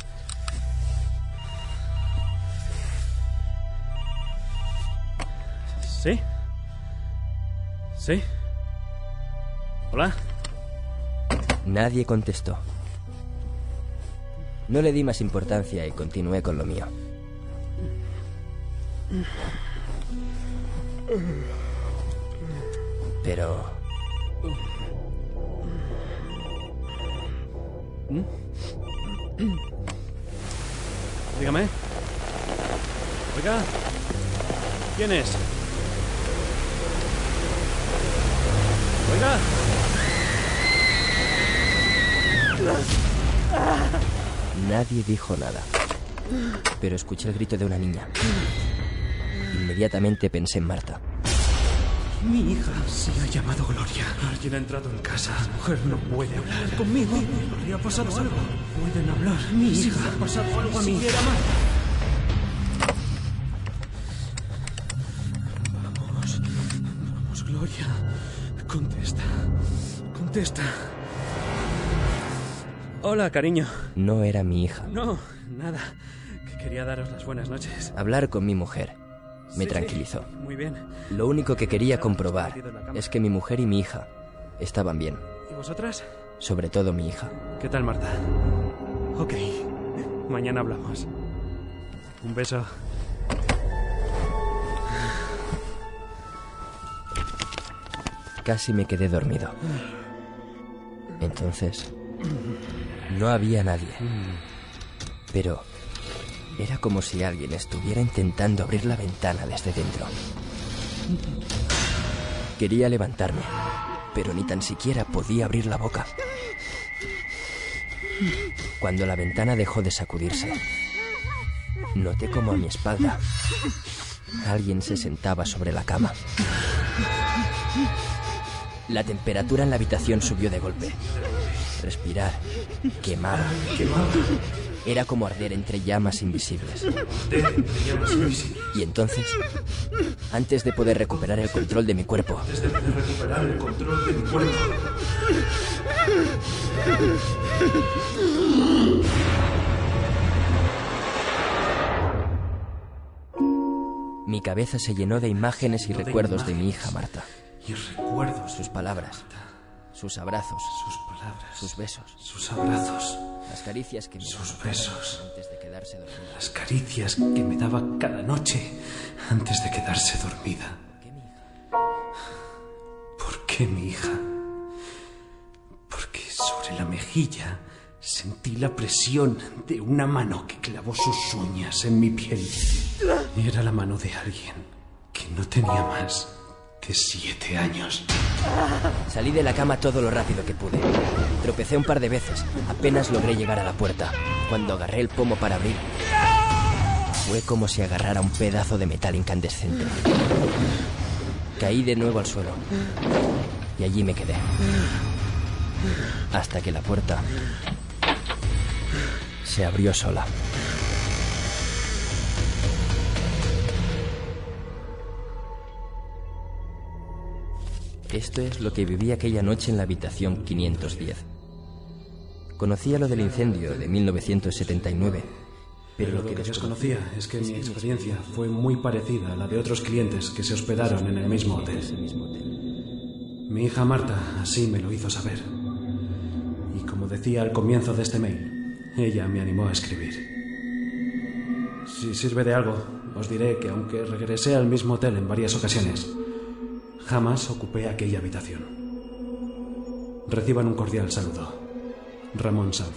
¿Sí? ¿Sí? ¿Hola? Nadie contestó. No le di más importancia y continué con lo mío. Pero... ¿Mm? Dígame. Oiga. ¿Quién es? Oiga. Nadie dijo nada, pero escuché el grito de una niña. Inmediatamente pensé en Marta. Mi hija se ha llamado Gloria. Alguien ha entrado en casa. La mujer no puede hablar. Conmigo. Le ha pasado algo. Pueden hablar. Mi hija ha pasado algo a mí. Vamos. Vamos, Gloria. Contesta. Contesta. Hola, cariño. No era mi hija. No, nada. Que quería daros las buenas noches. Hablar con mi mujer me Sí, tranquilizó. Muy bien. Lo único que quería comprobar es que mi mujer y mi hija estaban bien. ¿Y vosotras? Sobre todo mi hija. ¿Qué tal, Marta? Ok. Mañana hablamos. Un beso. Casi me quedé dormido. Entonces, no había nadie. Pero era como si alguien estuviera intentando abrir la ventana desde dentro. Quería levantarme, pero ni tan siquiera podía abrir la boca. Cuando la ventana dejó de sacudirse, noté como a mi espalda alguien se sentaba sobre la cama. La temperatura en la habitación subió de golpe. Respirar quemaba. Era como arder entre llamas invisibles. Y entonces, antes de poder recuperar el control de mi cuerpo, Antes de poder recuperar el control de mi cuerpo. mi cabeza se llenó de imágenes y recuerdos de mi hija Marta. Y recuerdos. Sus palabras, sus abrazos, sus palabras, sus besos, sus abrazos, las caricias que me sus daba besos, antes de quedarse dormida. las caricias que me daba cada noche antes de quedarse dormida. ¿Por qué mi hija? Porque sobre la mejilla sentí la presión de una mano que clavó sus uñas en mi piel. Y era la mano de alguien que no tenía más de siete años. Salí de la cama todo lo rápido que pude. Tropecé un par de veces. Apenas logré llegar a la puerta. Cuando agarré el pomo para abrir, fue como si agarrara un pedazo de metal incandescente. Caí de nuevo al suelo. Y allí me quedé. Hasta que la puerta se abrió sola. Esto es lo que viví aquella noche en la habitación quinientos diez. Conocía lo del incendio de mil novecientos setenta y nueve, pero Pero lo que desconocía es que mi experiencia fue muy parecida a la de otros clientes que se hospedaron en el mismo hotel. Mi hija Marta así me lo hizo saber. Y como decía al comienzo de este mail, ella me animó a escribir. Si sirve de algo, os diré que aunque regresé al mismo hotel en varias ocasiones, jamás ocupé aquella habitación. Reciban un cordial saludo. Ramón Sanz.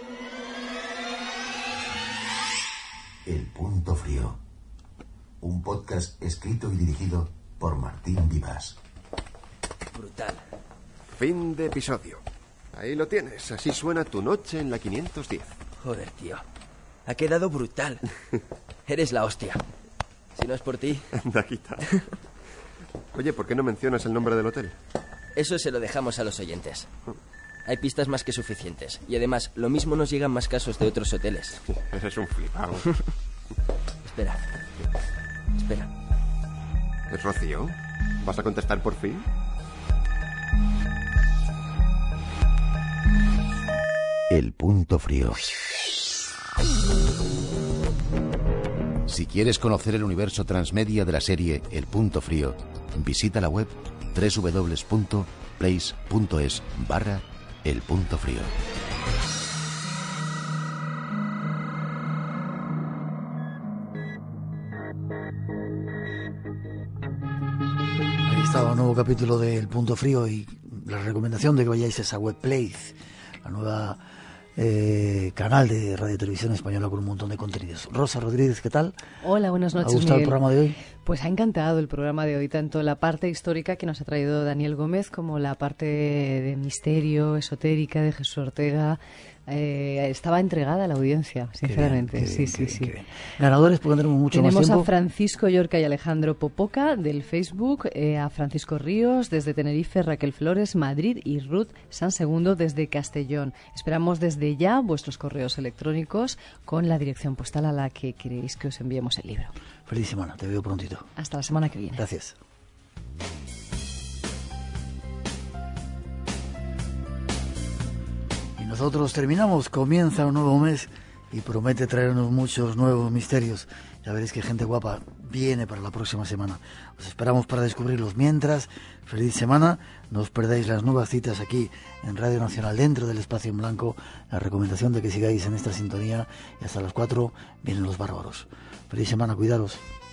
El Punto Frío. Un podcast escrito y dirigido por Martín Vivas. Brutal. Fin de episodio. Ahí lo tienes. Así suena tu noche en la quinientos diez. Joder, tío. Ha quedado brutal. Eres la hostia. Si no es por ti... Anda, quita. Oye, ¿por qué no mencionas el nombre del hotel? Eso se lo dejamos a los oyentes. Hay pistas más que suficientes. Y además, lo mismo nos llegan más casos de otros hoteles. Eres un flipado. Espera. Espera. ¿Es Rocío? ¿Vas a contestar por fin? El Punto Frío. Si quieres conocer el universo transmedia de la serie El Punto Frío, visita la web doble u doble u doble u punto place punto es barra El Punto Frío. Ahí está un nuevo capítulo de El Punto Frío y la recomendación de que vayáis a esa webplace, la nueva eh, canal de Radio Televisión Española con un montón de contenidos. Rosa Rodríguez, ¿qué tal? Hola, buenas noches, ¿Te ha gustado Miguel? el programa de hoy? Pues ha encantado el programa de hoy, tanto la parte histórica que nos ha traído Daniel Gómez como la parte de misterio, esotérica de Jesús Ortega. Eh, estaba entregada a la audiencia, sinceramente. Qué bien, qué sí, bien, sí, qué sí. bien. Ganadores, porque tenemos mucho Tenemos más tiempo. a Francisco Yorca y Alejandro Popoca del Facebook, eh, a Francisco Ríos desde Tenerife, Raquel Flores, Madrid y Ruth San Segundo desde Castellón. Esperamos desde ya vuestros correos electrónicos con la dirección postal a la que queréis que os enviemos el libro. Feliz semana, te veo prontito. Hasta la semana que viene. Gracias. Y nosotros terminamos, comienza un nuevo mes y promete traernos muchos nuevos misterios. Ya veréis que gente guapa viene para la próxima semana. Os esperamos para descubrirlos. Mientras, feliz semana. No os perdáis las nuevas citas aquí en Radio Nacional dentro del Espacio en Blanco. La recomendación de que sigáis en esta sintonía y hasta las cuatro vienen los bárbaros. Feliz semana, cuidaros.